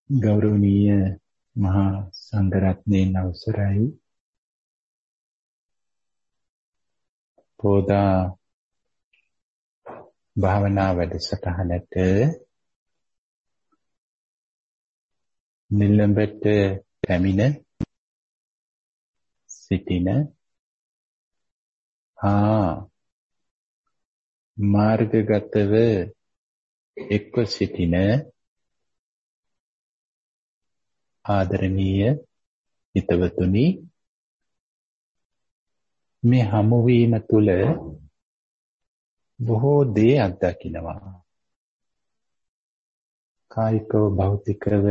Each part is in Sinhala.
ගෞරවනීය මහා සංඝරත්නයන් අවසරයි. පොදා භාවනා වැඩසටහනට නිලඹට පැමිණ සිටින මාර්ගගතව එක්ව සිටින ආදරණීය හිතවතුනි, මේ හමුවීම තුළ බොහෝ දේ අත්දකින්නවා. කායිකව භෞතිකව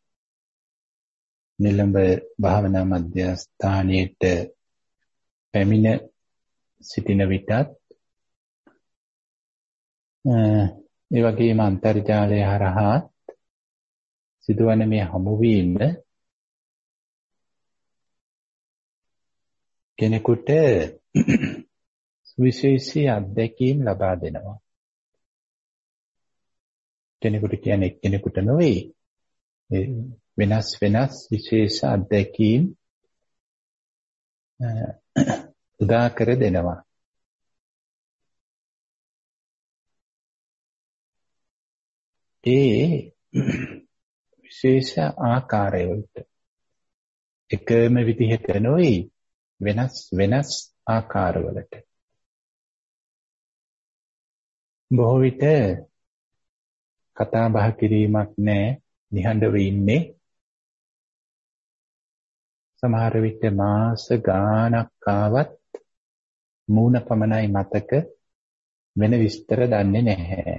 නිලඹ භාවනා මධ්‍යස්ථානයේට පැමිණ සිටින විටත් ඒ වගේම අන්තර්ජාලය හරහා සිදුවන මේ හමුවීම කෙනෙකුට විශේෂී අත්දැකීම් ලබා දෙනවා. කෙනෙකුට කියන්නේ එක්කෙනෙකුට නෙවෙයි, වෙනස් විශේෂ අත්දැකීම් උදා කර දෙනවා. ඒ විශේෂ ආකාරයකට එකම විදිහට නෙවෙයි, වෙනස් ආකාරවලට. බොහෝ විට කතා බහ කිරීමක් නැහැ, නිහඬව ඉන්නේ. සමහර විට මාස ගාණක් ආවත් මූණ පමණයි මතක, වෙන විස්තර දන්නේ නැහැ.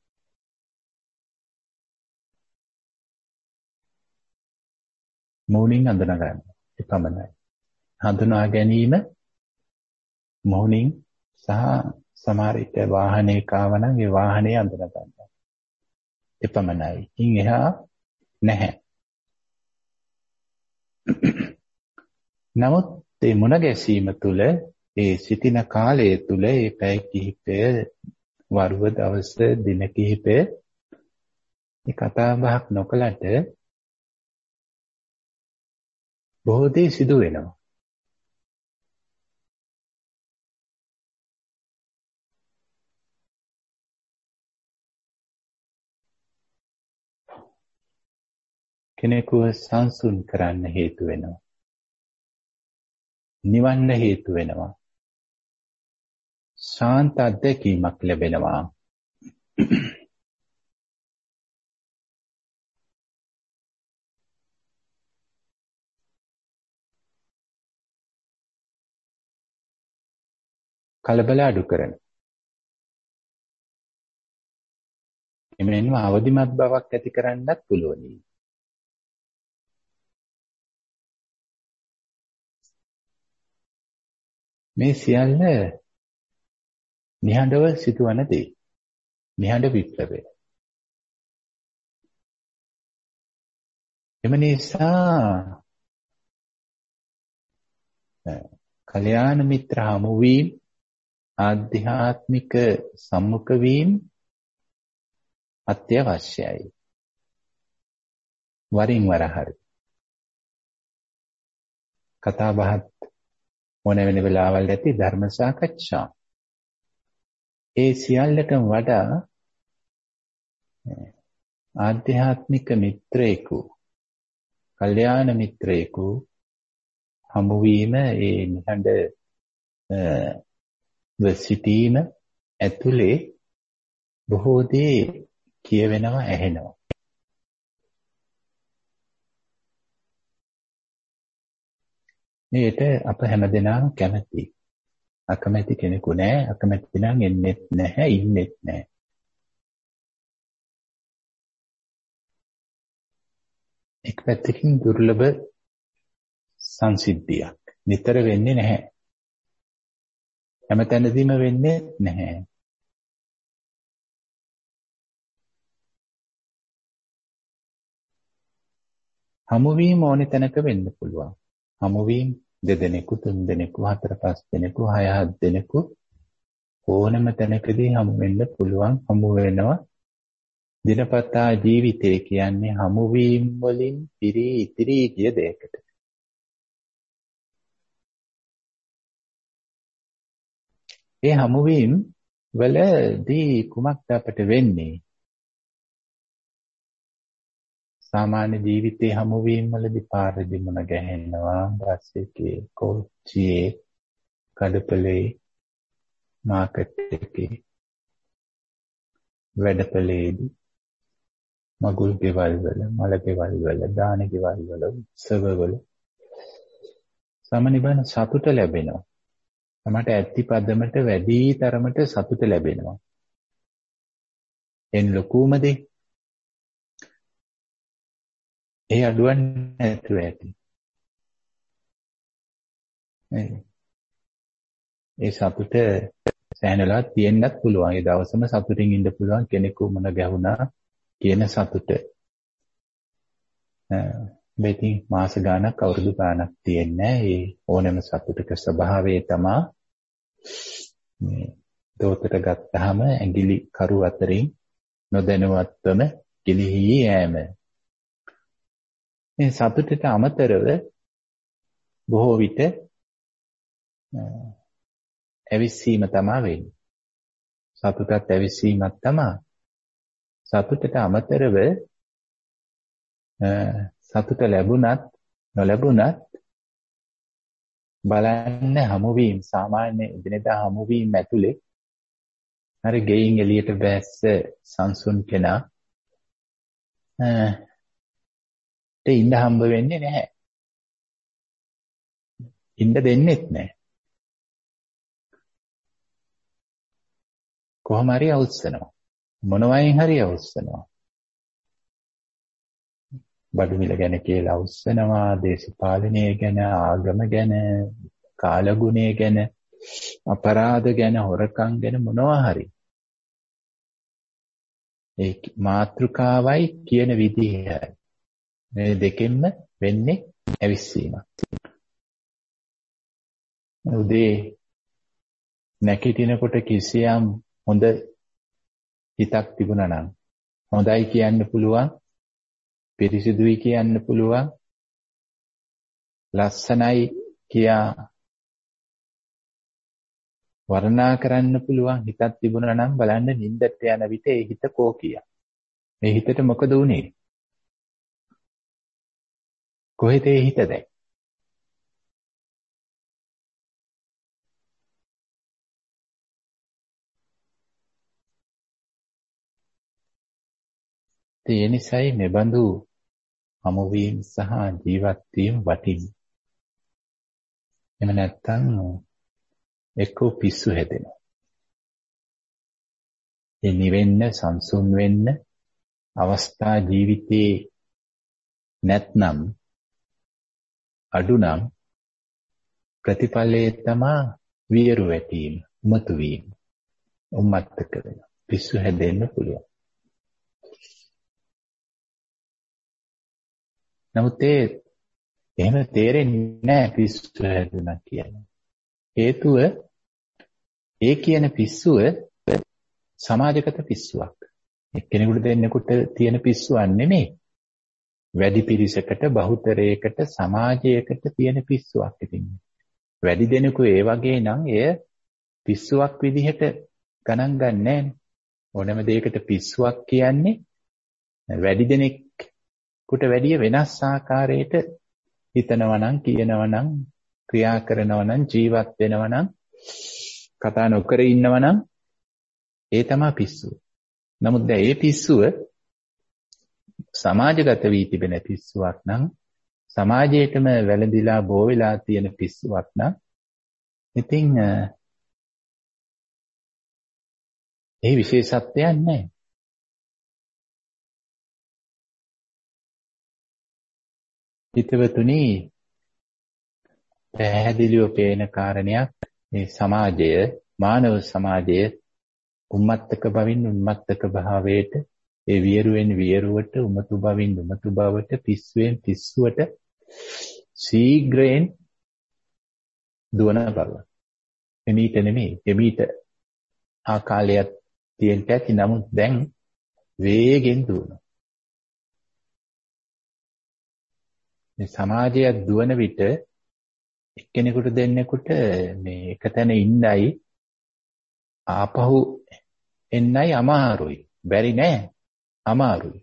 මූණින් අඳුනා ගන්න එපමණයි. හඳුනා ගැනීම මූණින් සහ සමහර විට වාහනයක ආවනම් ඒ වාහනේ අඳුනා ගන්න එපමණයි. ඉන් එහා නැහැ. නමුත් මේ මුණ ගැසීම තුළ, ඒ සිටින කාලය තුළ, ඒ පැය කිහිපය, වරුව දවස, දින කිහිපය මේ කතා බහක් නොකලට බොහෝ දේ සිදු වෙනවා. කෙනෙකුව සංසුන් කරන්න හේතු වෙනවා. නිවන්න හේතු වෙනවා. ශාන්ත අත්දැකීමක් ලැබෙනවා. කලබල අඩු කරන. එමෙන්නම අවදිමත් බවක් ඇති කරන්නත් පුළුවන්. මේ සියල්ල නිහඬව සිදුවන දේ. නිහඬ විප්ලවය. එම නිසා කල්‍යාණ මිත්‍ර හමුවීම, ආධ්‍යාත්මික සම්මුඛ වීම අත්‍යවශ්‍යයි. වරින් වර හරි කතා බහත් ඕන වෙන වෙලාවල් ඇති ධර්ම සාකච්ඡා. ඒ සියල්ලටම වඩා ආධ්‍යාත්මික මිත්‍රයෙකු, කල්‍යාණ මිත්‍රයෙකු හමුවීම, ඒ නිහඬ සිටීම ඇතුලේ බොහෝ දේ කියවෙනවා, ඇහෙනවා. මේට අප හැමදෙනාම කැමතියි. අකමැති කෙනෙකු නැහැ. අකමැති නම් එන්නෙත් නැහැ, ඉන්නෙත් නැහැ. එක් පැත්තකින් දුර්ලභ සංසිද්ධියක්. නිතර වෙන්නේ නැහැ. හැමතැනදීම වෙන්නේ නැහැ. හමුවීම ඕනෙ තැනක වෙන්න පුළුවන්. හමුවීම 2 දෙනෙකු, 3 දෙනෙකු, 4, 5 දෙනෙකු, 6, 7 දෙනෙකු ඕනම තැනකදී හමු වෙන්න පුළුවන්. හමු වෙනවා. දිනපතා ජීවිතය කියන්නේ හමුවීම් වලින් පිරී ඉතිරි ගිය දෙයකට. ඒ හමුවීම් වලදී කුමක්ද අපට වෙන්නේ? සාමාන්‍ය ජීවිතයේ හමුවීම් වලදී පාරදී මුණ ගැහෙනවා, බස් එකේ, කෝච්චියේ, කඩපලේ, මාකට් එකේ, වැඩපලේදී, මගුල් ගෙවල් වල, මල ගෙවල් වල, දාන ගෙවල් වල, උත්සවවල සමනිබන සතුට ලැබෙනවා. මට ඇත්ති පදමට වැඩි තරමට සතුට ලැබෙනවා. එන් ලොකුම දේ ඒ අඩුවන්නේ නැතුව ඇති. ඒ සතුට සෑහෙනලා තියෙන්නත් පුළුවන්. ඒ දවසම සතුටින් ඉන්න පුළුවන් කෙනෙකු මුණ ගැහුණා කියන සතුට. ඉතින් මාස ගාණක් අවුරුදු ගාණක් තියෙන්නේ. ඒ ඕනෑම සතුටක ස්වභාවය තමයි මේ දෝතට ගත්තාම ඇඟිලි කරු අතරින් නොදැනුවත්වම ගිලිහි යෑම. මේ සතුටට අමතරව බොහෝ විට ඇවිස්සීම තමයි වෙන්නේ. සතුටත් ඇවිස්සීමක් තමයි. සතුටට අමතරව සතුට ලැබුණත් නොලැබුණත් බලන්න හමුවීම් සාමාන්‍ය දිනදා හමුවීම් ඇතුලේ අර ගෙයින් එළියට බැස්ස සංසුන් කෙනා ඉන්න හම්බ වෙන්නේ නැහැ. ඉන්න දෙන්නෙත් නැහැ. කොහොම හරි අවුස්සනවා. මොනවයින් හරි අවුස්සනවා. බඩු මිල ගැන කියලා අවුස්සනවා, දේශපාලනය ගැන, ආගම ගැන, කාලගුණය ගැන, අපරාධ ගැන, හොරකම් ගැන මොනවා හරි. ඒ මාතෘකාවයි කියන විදිහයි. මේ දෙකෙන්ම වෙන්නේ ඇවිස්සීමක්. උදේ නැගිටිනකොට කිසියම් හොඳ හිතක් තිබුණා නම් හොඳයි කියන්න පුළුවන්, පිරිසිදුයි කියන්න පුළුවන්, ලස්සනයි කියා වර්ණනා කරන්න පුළුවන් හිතක් තිබුණා නම් බලන්න නිින්දට යන විට ඒ හිත කෝ කියා. මේ හිතට මොකද වුනේ? කොහෙද ඒ හිත දැන්? ඒ නිසායි මෙබඳු හමුවීම් සහ ජීවත් වීම වටින්නේ. එහෙම නැත්නම් එක්කෝ පිස්සු හැදෙනවා. ඒ නිවෙන්න, සංසුන් වෙන්න අවස්ථා ජීවිතේ නැත්නම් අඩුනම් ප්‍රතිඵලයේ තමා වියරු වැටීම, උමතු වීම, උම්මත්තක වෙනවා. පිස්සු හැදෙන්න පුළුවන්. නමුත් එහෙම තේරෙන්නේ නැහැ පිස්සු හැදුණා කියන්නේ. හේතුව ඒ කියන පිස්සුව සමාජගත පිස්සුවක්. එක්කෙනෙකුට දෙන්නෙකුට තියෙන පිස්සුවක් නෙමෙයි. වැඩි පිරිසකට, බහුතරයකට, සමාජයකට තියෙන පිස්සුවක් ඉතින්. වැඩි දෙනෙකු ඒ වගේ නම් එය පිස්සුවක් විදිහට ගණන් ගන්නෑ. ඕනෑම දෙයකට පිස්සුවක් කියන්නේ වැඩි දෙනෙකුට වැඩිය වෙනස් ආකාරයකට හිතනවා නම්, කියනවා නම්, ක්‍රියා කරනවා නම්, ජීවත් වෙනවා නම්, කතා නොකර ඉන්නවා නම් ඒ තමයි පිස්සුව. නමුත් දැන් මේ පිස්සුව සමාජගත වී තිබෙන පිස්සුවක් නම්, සමාජයේටම වැළඳිලා බෝ වෙලා තියෙන පිස්සුවක් නම් ඉතින් ඒ විශේෂත්වයක් නැහැ. හිතවතුනි, පැහැදිලිව පේන කාරණයක් මේ සමාජය, මානව සමාජය උම්මත්තක බවින් උම්මත්තක භාවයට, ඒ වියරුවෙන් වියරුවට, උමතු බවින් උමතු බවට, පිස්සුවෙන් පිස්සුවට ශීඝ්‍රයෙන් දුවන බව. එමීට නෙමෙයි, එමීට ආකාලයක් තියෙන්න ඇති. නමුත් දැන් වේගෙන් දුවනවා. මේ සමාජය දුවන විට එක්කෙනෙකුට දෙන්නෙකුට මේ එක තැන ඉන්නයි ආපහු එන්නයි අමාරුයි. බැරි නෑ. අමාරුයි.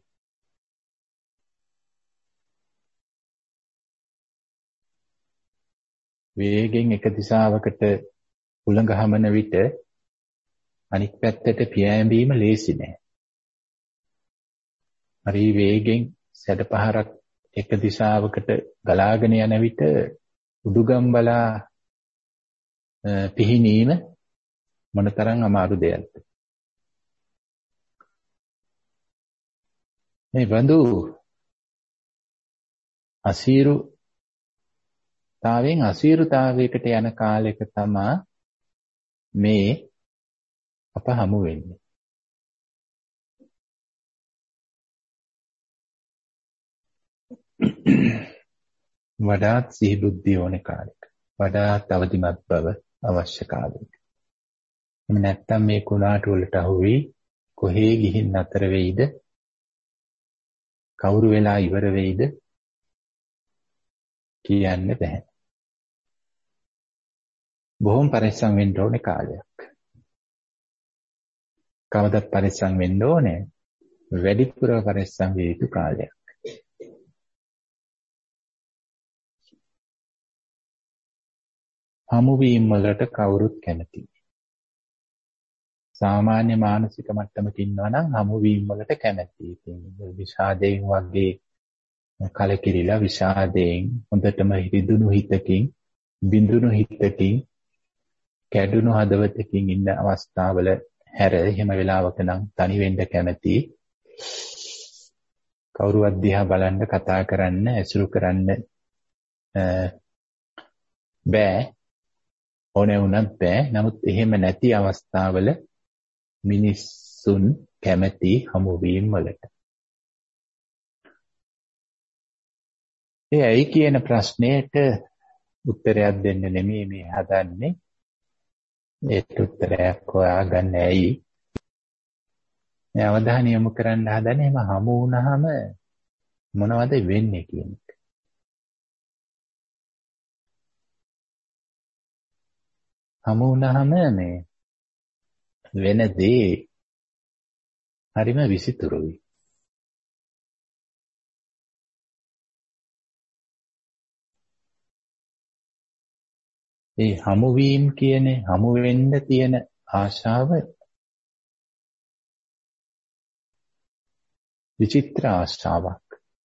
වේගෙන් එක දිශාවකට උලඟ හමන විට අනික් පැත්තට පියෑඹීම ලේසි නෑ. හරි වේගෙන් සැඩපහරක් එක දිශාවකට ගලාගෙන යන විට උඩුගම් බලා පිහිනීම මොනතරම් අමාරු දෙයක්ද. මේ බඳු අසීරුතාවයකට යන කාලයක තමා මේ අප හමු වෙන්නේ. වඩාත් සිහි බුද්ධිය ඕන කාලයක. වඩාත් අවදිමත් බව අවශ්‍ය කාලයක. එහෙම නැත්නම් මේ කුණාටු වලට අහු වී කොහේ ගිහින් අතර වෙයිද? කවුරු වෙලා ඉවර වෙයිද? කියන්න බෑ. බොහොම පරිස්සම් වෙන්න ඕනේ කාලයක්. කවදත් පරිස්සම් වෙන්න ඕනේ. වැඩිපුර පරිස්සම් විය යුතු කාලයක්. හමුවීම් වලට කවුරුත් කැමතියි. සාමාන්‍ය මානසික මට්ටමක ඉන්නවා නම් හමුවීම් වලට කැමතියි. විෂාදයෙන් වගේ කලකිරිලා විෂාදයෙන් හොඳටම හිරිදුණු හිතකින් බිඳුණු හිතකින් කැඩුණු හදවතකින් ඉන්න අවස්ථාවල හැර එහෙම වෙලාවක නම් තනි වෙන්න කැමති. කවුරුවත් දිහා බලන්න කතා කරන්න ඇසුරු කරන්න බෑ. ඕනේ වුණත් බෑ. නමුත් එහෙම නැති අවස්ථාවල මිනිස්සුන් කැමති හමුවීම් වලට. ඒ ඇයි කියන ප්‍රශ්නයට උත්තරයක් දෙන්න නෙමෙයි මේ හදන්නේ. ඒකට උත්තරයක් හොයාගන්න ඇයි. මේ අවධානය යොමු කරන්න හදන්නේ එහෙම හමු වුණාම මොනවද වෙන්නේ කියන එක. හමු වුණාම මේ වෙන දේ හරිම විසිතුරුයි. ඒ හමුවීම් කියන්නේ හමු වෙන්න තියෙන ආශාව විචිත්‍ර ආශාවක්.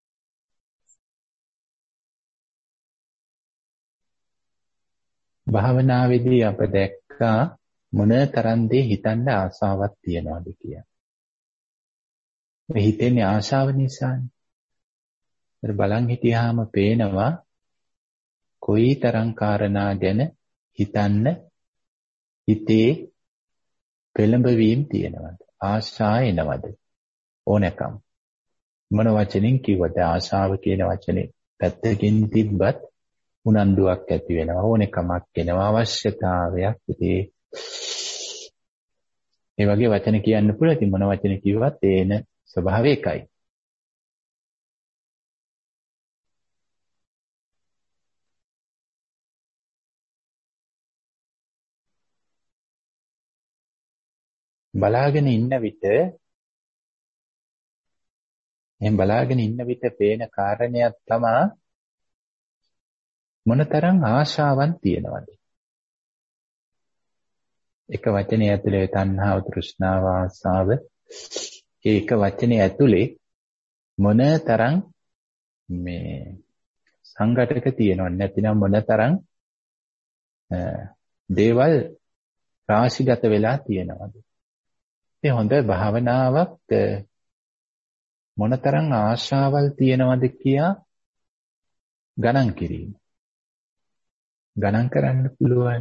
භාවනාවේදී අප දැක්කා මොන තරම් දේ හිතන්න ආශාවක් තියනවාද කියලා. මේ හිතෙන්නේ ආශාව නිසානේ. ඒත් බලන් හිටියාම පේනවා කොයි තරම් කාරණා ගැන හිතන්න හිතේ පෙළඹවීම් තියෙනවද? ආශා එනවද? ඕනකම්. මොන වචනෙන් කිව්වද ආශාව කියන වචනේ පැත්තකින් තිබ්බත් උනන්දුවක් ඇති වෙනවා, ඕනකමක් එනවා, අවශ්‍යතාවයක්. ඉතින් ඒ වගේ වචන කියන්න පුළුවන්. ඉතින් මොන වචන කිව්වත් ඒන ස්වභාවය එකයි. බලාගෙන ඉන්න විට පේන කාරණයක් තමයි මොනතරම් ආශාවන් තියනවද? එක වචනේ ඇතුලේ තණ්හාව, තෘෂ්ණාව, ආශාව ඒක වචනේ ඇතුලේ මොනතරම් මේ සංඝටක තියෙනවද? නැතිනම් මොනතරම් දේවල් රාශිගත වෙලා තියෙනවද? ඒ හොඳ භාවනාවක් මොනතරම් ආශාවල් තියෙනවද කියා ගණන් කිරීම. ගණන් කරන්න පුළුවන්.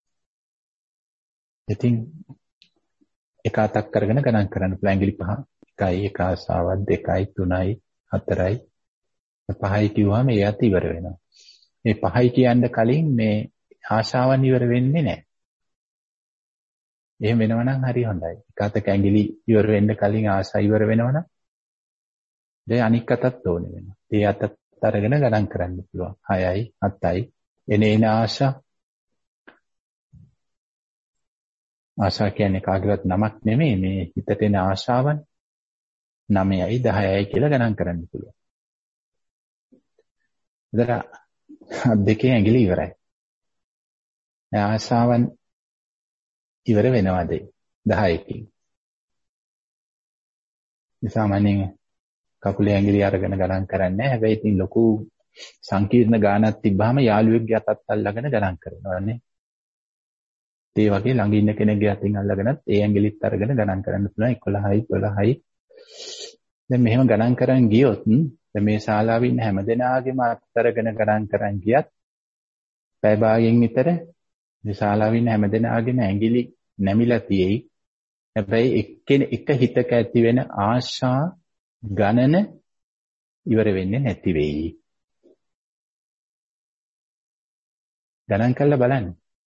ඉතින් එක අතක් කරගෙන ගණන් කරන්න පුළුවන්. ඇඟිලි 5 1යි 1 ආශාවක් 2යි 3යි 4යි 5යි කිව්වම ඒ අත ඉවර වෙනවා. මේ 5යි කියන්න කලින් මේ ආශාවන් ඉවර වෙන්නේ නැහැ. එහෙම වෙනවා නම් හරි හොඳයි. එකතක ඇඟිලි ඉවර වෙන්න කලින් ආශා ඉවර වෙනවා නම් දැන් අනික් අතත් ඕනේ වෙනවා. ඒ අතත් අරගෙන ගණන් කරන්න පුළුවන්. 6යි 7යි එන ආශා කියන්නේ කාගේවත් නමක් නෙමෙයි මේ හිතට එන ආශාවන් 9යි 10යි කියලා ගණන් කරන්න පුළුවන්. එතන දෙකේ ඇඟිලි ඉවරයි. ආශාවන් ඉවර වෙනවද 10කින්. සාමාන්‍යයෙන් කකුලේ ඇඟිලි අරගෙන ගණන් කරන්නේ නැහැ. හැබැයි ඉතින් ලොකු සංකීර්ණ ගානක් තිබ්බාම යාළුවෙක්ගේ අතත් අල්ලගෙන ගණන් කරනවානේ. ඒ වගේ ළඟ ඉන්න කෙනෙක්ගේ අතින් අල්ලගෙනත් ඒ ඇඟිලිත් අරගෙන ගණන් කරන්න පුළුවන් 11යි 12යි. දැන් මෙහෙම ගණන් කරන් ගියොත් දැන් මේ ශාලාවේ ඉන්න හැමදෙනාගේම අතරගෙන ගණන් කරන් ගියත් පැය භාගයෙන් විතර මේ ශාලාවේ ඉන්න හැමදෙනාගේම ඇඟිලි නැමිලා තියෙයි. හැබැයි එක හිතක ඇති වෙන ආශා ගණන ඉවර වෙන්නේ නැති වෙයි. ගණන් කරලා බලන්න.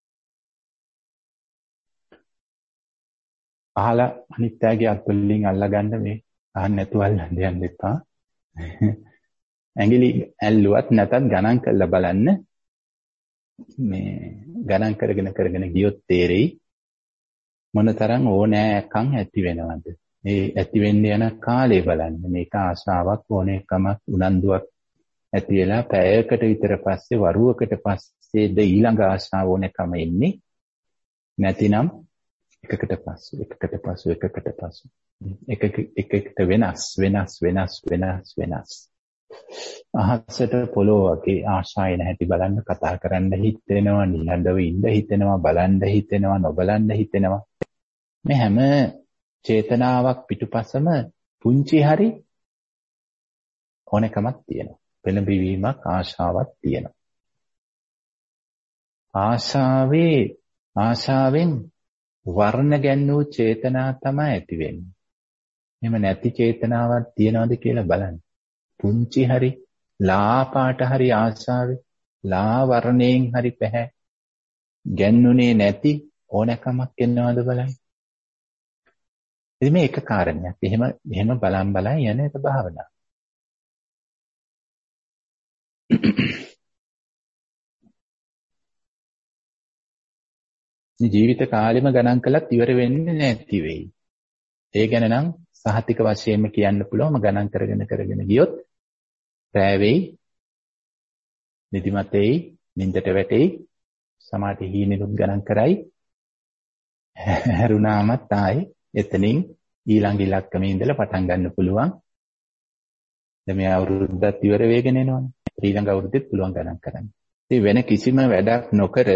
අහලා අනිත්‍යගේ අත්වලින් අල්ලගන්න මේ අහන්න නැතුව අල්ලන්න යන්න එපා. ඇඟිලි ඇල්ලුවත් නැතත් ගණන් කරලා බලන්න. මේ ගණන් කරගෙන ගියොත් තේරෙයි මොනතරම් ඕනෑකම් ඇති වෙනවද. මේ ඇති වෙන්න යන කාලය බලන්න. මේක ආශාවක් ඕනෑකමක් උනන්දුවක් ඇති වෙලා පැයකට විතර පස්සේ වරුවකට පස්සේද ඊළඟ ආශාව ඕනෑකම එන්නේ. නැතිනම් එකකට වෙනස්. අහසට පොළොව වගේ ආශායන හැටි බලන්න, කතා කරන්න හිතෙනවා, නිහඬව ඉඳ හිතෙනවා, බලන්න හිතෙනවා, නොබලන්න හිතෙනවා. මේ හැම චේතනාවක් පිටුපසම පුංචි හරි ඕනකමක් තියෙනවා. පෙළඹවීමක්, ආශාවක් තියෙනවා. ආශාවෙන් වර්ණ ගැන්වූ චේතනා තමයි ඇති වෙන්නේ. එහෙම නැති චේතනාවක් තියනවද කියලා බලන්න. පුංචි හරි ලා පාට හරි ආශාවේ ලා වර්ණයෙන් හරි පැහැ ගැන්නුනේ නැති ඕනකමක් එනවද බලන්න. ඉතින් මේ එක කාරණයක්. එහෙම බලන් යන එක භාවනාව. ජීවිත කාලෙම ගණන් කළත් ඉවර වෙන්නේ නැති වෙයි. ඒ ගැන නම් සහතික වශයෙන්ම කියන්න පුළුවන්. ගණන් කරගෙන ගියොත් රැ වෙයි, නිදිමත වෙයි, නින්දට වැටෙයි, සමාධි හීනෙනුත් ගණන් කරයි. හැරුණාමත් ආයේ එතනින් ඊළඟ ඉලක්කමේ ඉඳලා පටන් ගන්න පුළුවන්. දැන් මේ අවුරුද්දත් ඉවර වෙගෙන එනවනේ. ඊළඟ අවුරුද්දෙත් පුළුවන් ගණන් කරන්න. ඉතින් වෙන කිසිම වැඩක් නොකර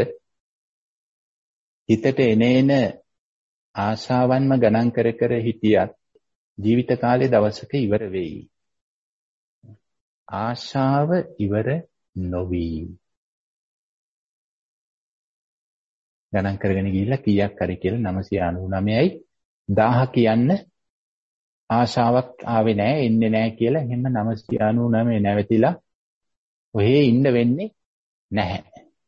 හිතට එන ආශාවන්ම ගණන් කර හිටියත් ජීවිත කාලේ දවසක ඉවර වෙයි. ආශාව ඉවර නොවි. ගණන් කරගෙන ගිහිල්ලා කීයක් හරි කියලා 999යි 1000 කියන්න ආශාවක් ආවේ නැහැ, එන්නේ නැහැ කියලා එහෙම 999 නැවතිලා ඔහේ ඉන්න වෙන්නේ නැහැ.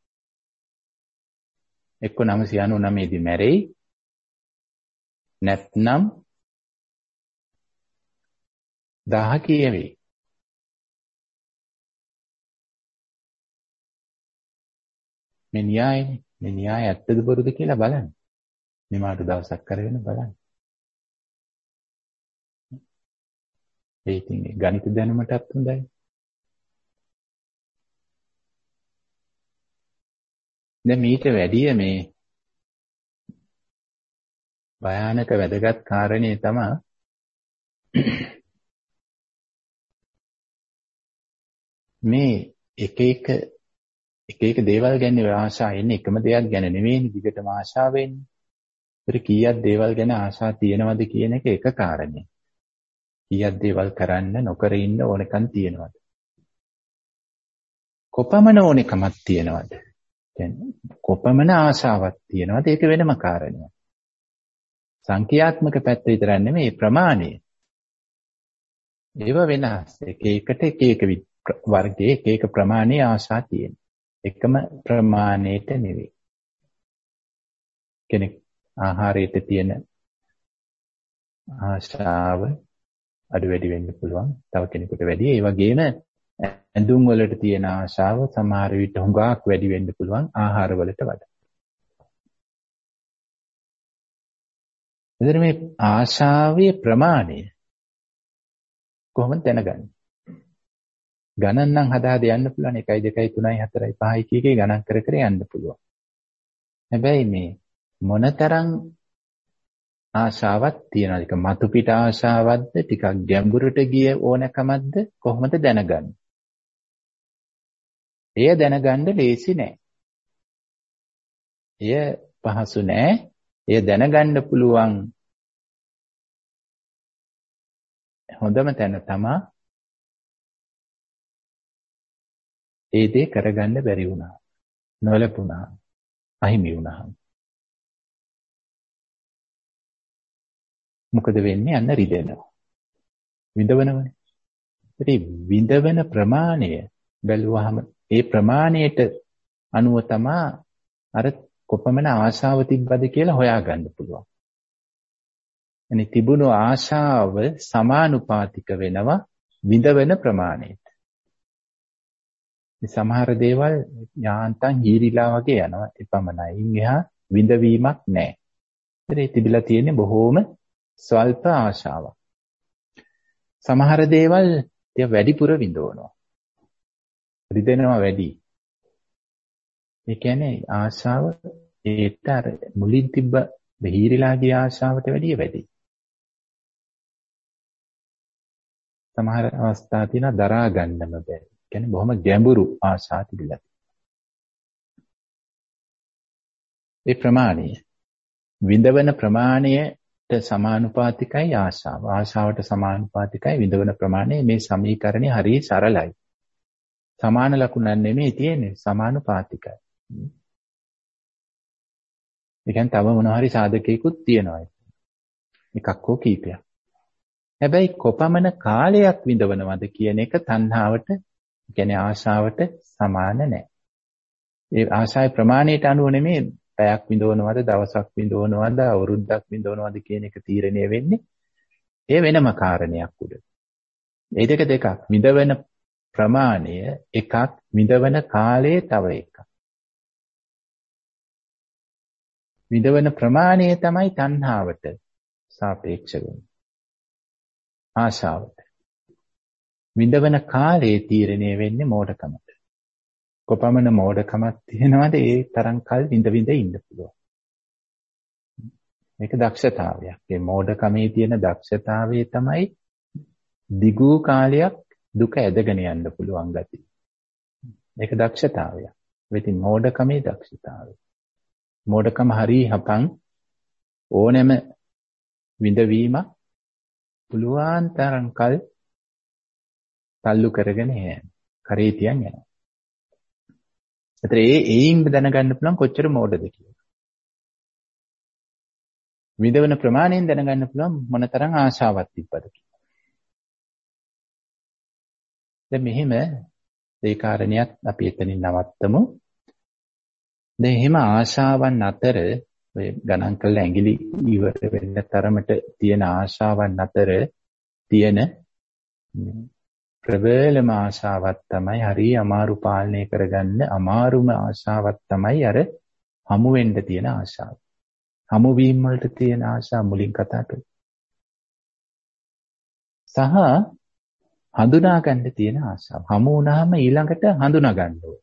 එක්ක 999 දී මැරෙයි, නැත්නම් 1000 කියවේ. මේ න්‍යාය ඇත්තද බොරුද කියලා බලන්න. නිමාඩු දවසක් කරගෙන බලන්න. ඒ ඉතින් ගණිත දැනුමටත් හොඳයි. දැන් මීට වැඩිය මේ භයානක වැදගත් කාරණේ තමයි මේ එක එක දේවල් ගැන ආශා එන්නේ එකම දෙයක් ගැන නෙවෙයි. දිගටම ආශා වෙන්නේ. ඒතර කීයක් දේවල් ගැන ආශා තියෙනවද කියන එක කාරණේ. කීයක් දේවල් කරන්න නොකර ඉන්න ඕනකම් තියෙනවද? කොපමණ ඕනකමක් තියෙනවද? කොපමණ ආශාවක් තියෙනවද? ඒක වෙනම කාරණයක්. සංඛ්‍යාත්මක පැත්ත විතරක් නෙමෙයි ප්‍රමාණය. ඒව වෙනස්. එක වර්ගයේ එක ප්‍රමාණයේ ආශා තියෙනවා. එකම ප්‍රමාණයට නෙවෙයි. කෙනෙක් ආහාරයට තියෙන ආශාව අඩු වැඩි වෙන්න පුළුවන්. තව කෙනෙකුට වැඩි. ඒ වගේම ඇඳුම් වලට තියෙන ආශාව සමහර විට හුඟක් වැඩි වෙන්න පුළුවන් ආහාර වලට වඩා. එතන මේ ආශාවේ ප්‍රමාණය කොහොමද දැනගන්නේ? ගණන් නම් හදා යන්න පුළුවන් 1 2 3 4 5 කීකේ ගණන් කර කර යන්න පුළුවන්. හැබැයි මේ මොනතරම් ආශාවක් තියනවාද? ඒක මතු පිට ආශාවක්ද? ටිකක් ගැඹුරට ගිය ඕනකමක්ද? කොහොමද දැනගන්නේ? එය දැනගන්න ලේසි නෑ. එය පහසු නෑ. එය දැනගන්න පුළුවන් හොඳම තැන තමයි ඒ දේ කරගන්න බැරි වුණා. නොලපුණා. අහිමි වුණා. මොකද වෙන්නේ? අන්න රිදෙනවා. විඳවනවනේ. ඉතින් විඳවන ප්‍රමාණය බැලුවාම ඒ ප්‍රමාණයට අනුව තමයි අර කොපමණ ආශාව තිබ්බද කියලා හොයාගන්න පුළුවන්. එනි තිබුණු ආශාව සමානුපාතික වෙනවා විඳවන ප්‍රමාණයට. මේ සමහර දේවල් යාන්තම් හීරිලා වගේ යනවා. එපමණයි. ඉන් එහා විඳවීමක් නැහැ. ඒ තිබිලා තියෙන්නේ බොහෝම ස්වල්ප ආශාවක්. සමහර දේවල් තිය වැඩිපුර විඳවනවා. රිදෙනවා වැඩි. ඒ කියන්නේ ආශාව ඒත් අර මුලින් තිබ්බ හීරිලා ගිය ආශාවට වැඩිය වැඩි. සමහර අවස්ථා තියෙනවා දරා ගන්නම බැරි. කියන්නේ බොහොම ගැඹුරු ආශා තිබිලා. ඒ ප්‍රමාණය විඳවන ප්‍රමාණයට සමානුපාතිකයි ආශාව. ආශාවට සමානුපාතිකයි විඳවන ප්‍රමාණය. මේ සමීකරණය හරිය සරලයි. සමාන ලකුණක් නෙමෙයි තියෙන්නේ සමානුපාතිකයි. ඒ කියන්නේ තව මොනවා හරි සාධකයකුත් තියෙනවා. එකක් හෝ කීපයක්. හැබැයි කොපමණ කාලයක් විඳවනවද කියන එක තණ්හාවට, කියන්නේ ආශාවට සමාන නැහැ. ඒ ආශාවේ ප්‍රමාණයට අනුව නෙමෙයි පැයක් විඳවනවද, දවසක් විඳවනවද, අවුරුද්දක් විඳවනවද කියන එක තීරණය වෙන්නේ. ඒ වෙනම කාරණයක් උඩ. මේ දෙක විඳවන ප්‍රමාණය එකක්, විඳවන කාලය තව එකක්. විඳවන ප්‍රමාණය තමයි තණ්හාවට සාපේක්ෂ වෙන්නේ. ආශාවට. විඳවන කාලයේ තීරණය වෙන්නේ මෝඩකමට. කොපමණ මෝඩකමක් තියෙනවද ඒ තරම් කල් විඳ ඉන්න පුළුවන්. මේක දක්ෂතාවයක්. මේ මෝඩකමේ තියෙන දක්ෂතාවය තමයි දිගු කාලයක් දුක ඇදගෙන යන්න පුළුවන් ගතිය. මේක දක්ෂතාවයක්. වෙතින් මෝඩකමේ දක්ෂතාවය. මෝඩකම හරි හපන් ඕනෑම විඳවීම පුළුවන් තරම් කල් තල්ලු කරගෙන යන. කරේ තියන් යනවා. ඒතර ඒයින් දැනගන්න පුළුවන් කොච්චර මෝඩද කියලා. විඳවන ප්‍රමාණයෙන් දැනගන්න පුළුවන් මොනතරම් ආශාවක් තිබ්බද කියලා. දැන් මෙහෙම ඒ කාරණයක් අපි එතනින් නවත්තමු. දැන් එහෙම ආශාවන් අතර ඔය ගණන් කළ ඇඟිලි ඉවර වෙන්න තරමට තියෙන ආශාවන් අතර තියෙන ප්‍රබලම ආශාවක් තමයි හරි අමාරු පාලනය කරගන්න අමාරුම ආශාවක් තමයි අර හමු වෙන්න තියෙන ආශාව. හමු වීම වලට තියෙන ආශාව මුලින් කතා කළා. සහ හඳුනා ගන්න තියෙන ආශාව. හමු වුණාම ඊළඟට හඳුනා ගන්න ඕනේ.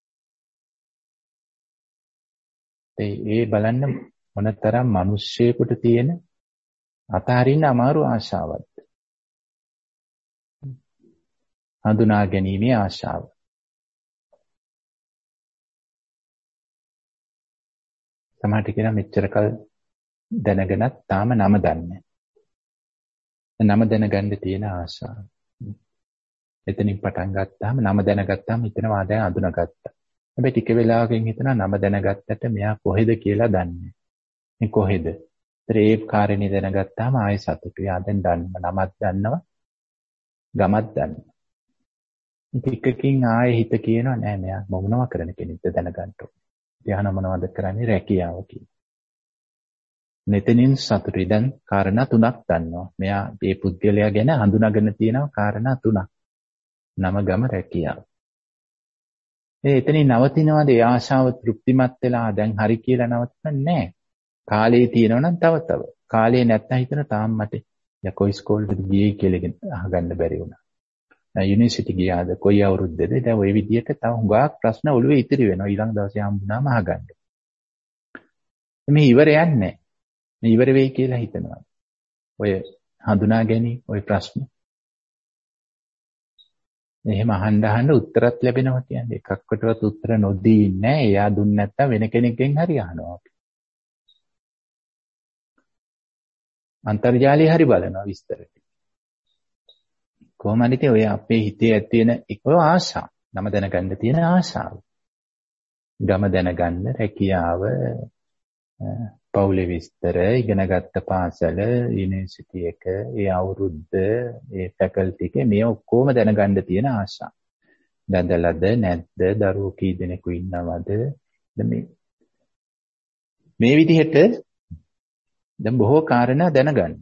ඒ බලන්න මොනතරම් මිනිස්සෙකුට තියෙන අතහරින්න අමාරු ආශාවක්ද. හඳුනා ගැනීමේ ආශාව. සමහරට කියන මෙච්චර කල් දැනගෙනත් තාම නම දන්නේ. නම දැනගන්න තියෙන ආශාව. එතනින් පටන් ගත්තාම නම දැනගත්තාම හිතනවා දැන් අඳුනගත්තා. හැබැයි ටික වෙලාවකින් හිතනවා නම දැනගත්තට මෙයා කොහෙද කියලා දන්නේ. මේ කොහෙද? ඒ කාරණේ දැනගත්තාම ආයෙ සතුටුයි. ආ දැන් දන්නවා. නමක් දන්නවා. ගමක් දන්නවා. ටිකකින් ආයෙ හිත කියනවා නෑ මෙයා මොනවා කරන කෙනෙක්ද දැනගන්න ඕනේ. ධ්‍යාන මොනවද කරන්නේ? රැකියාව කියන. මෙතනින් සතුටුයි. දැන් කාරණා තුනක් දන්නවා. මෙයා මේ පුද්ගලයා ගැන හඳුනාගෙන තියෙනවා කාරණා තුනක්. නම ගම රැකියාව. එතනින් නවතිනවාද ඒ ආශාව තෘප්තිමත් වෙලා දැන් හරි කියලා නවත්තන්නේ නැහැ. කාලේ තියෙනවා නම් තව. කාලේ නැත්නම් හිතන තාම මට යකෝ ඉස්කෝලේට ගියේ කියලා අහගන්න බැරි වුණා. යුනිවර්සිටි ගියාද කොයි අවුරුද්දේද? දැන් ওই විදිහට තව හුඟක් ප්‍රශ්න ඔළුවේ ඉතිරි වෙනවා. ඊළඟ දවසේ හම්බුනාම අහගන්න. මේ ඉවරයක් නැහැ. මේ ඉවර වෙයි කියලා හිතනවා. ඔය හඳුනා ගැනීම ඔය ප්‍රශ්න. එහෙම අහන්න උත්තරත් ලැබෙනවා කියන්නේ එකක්කටවත් උත්තර නොදී නැහැ. එයා දුන්නේ නැත්තම් වෙන කෙනෙක්ගෙන් හරි අහනවා. අන්තර්ජාලය හරි බලනවා විස්තර. කොහොම හරි ඔය අපේ හිතේ ඇති වෙන එක ආශා. නම දැනගන්න තියෙන ආශාව. ගම දැනගන්න, රැකියාව, පවුලේ විස්තර, ඉගෙනගත්ත පාසල, යුනිවර්සිටි එක, ඒ අවුරුද්ද, ඒ ෆැකල්ටි එක මේ ඔක්කොම දැනගන්න තියෙන ආශා. බඳලාද නැද්ද, දරුවෝ කී දෙනෙකු ඉන්නවද? මේ විදිහට දැන් බොහෝ කාරණා දැනගන්න.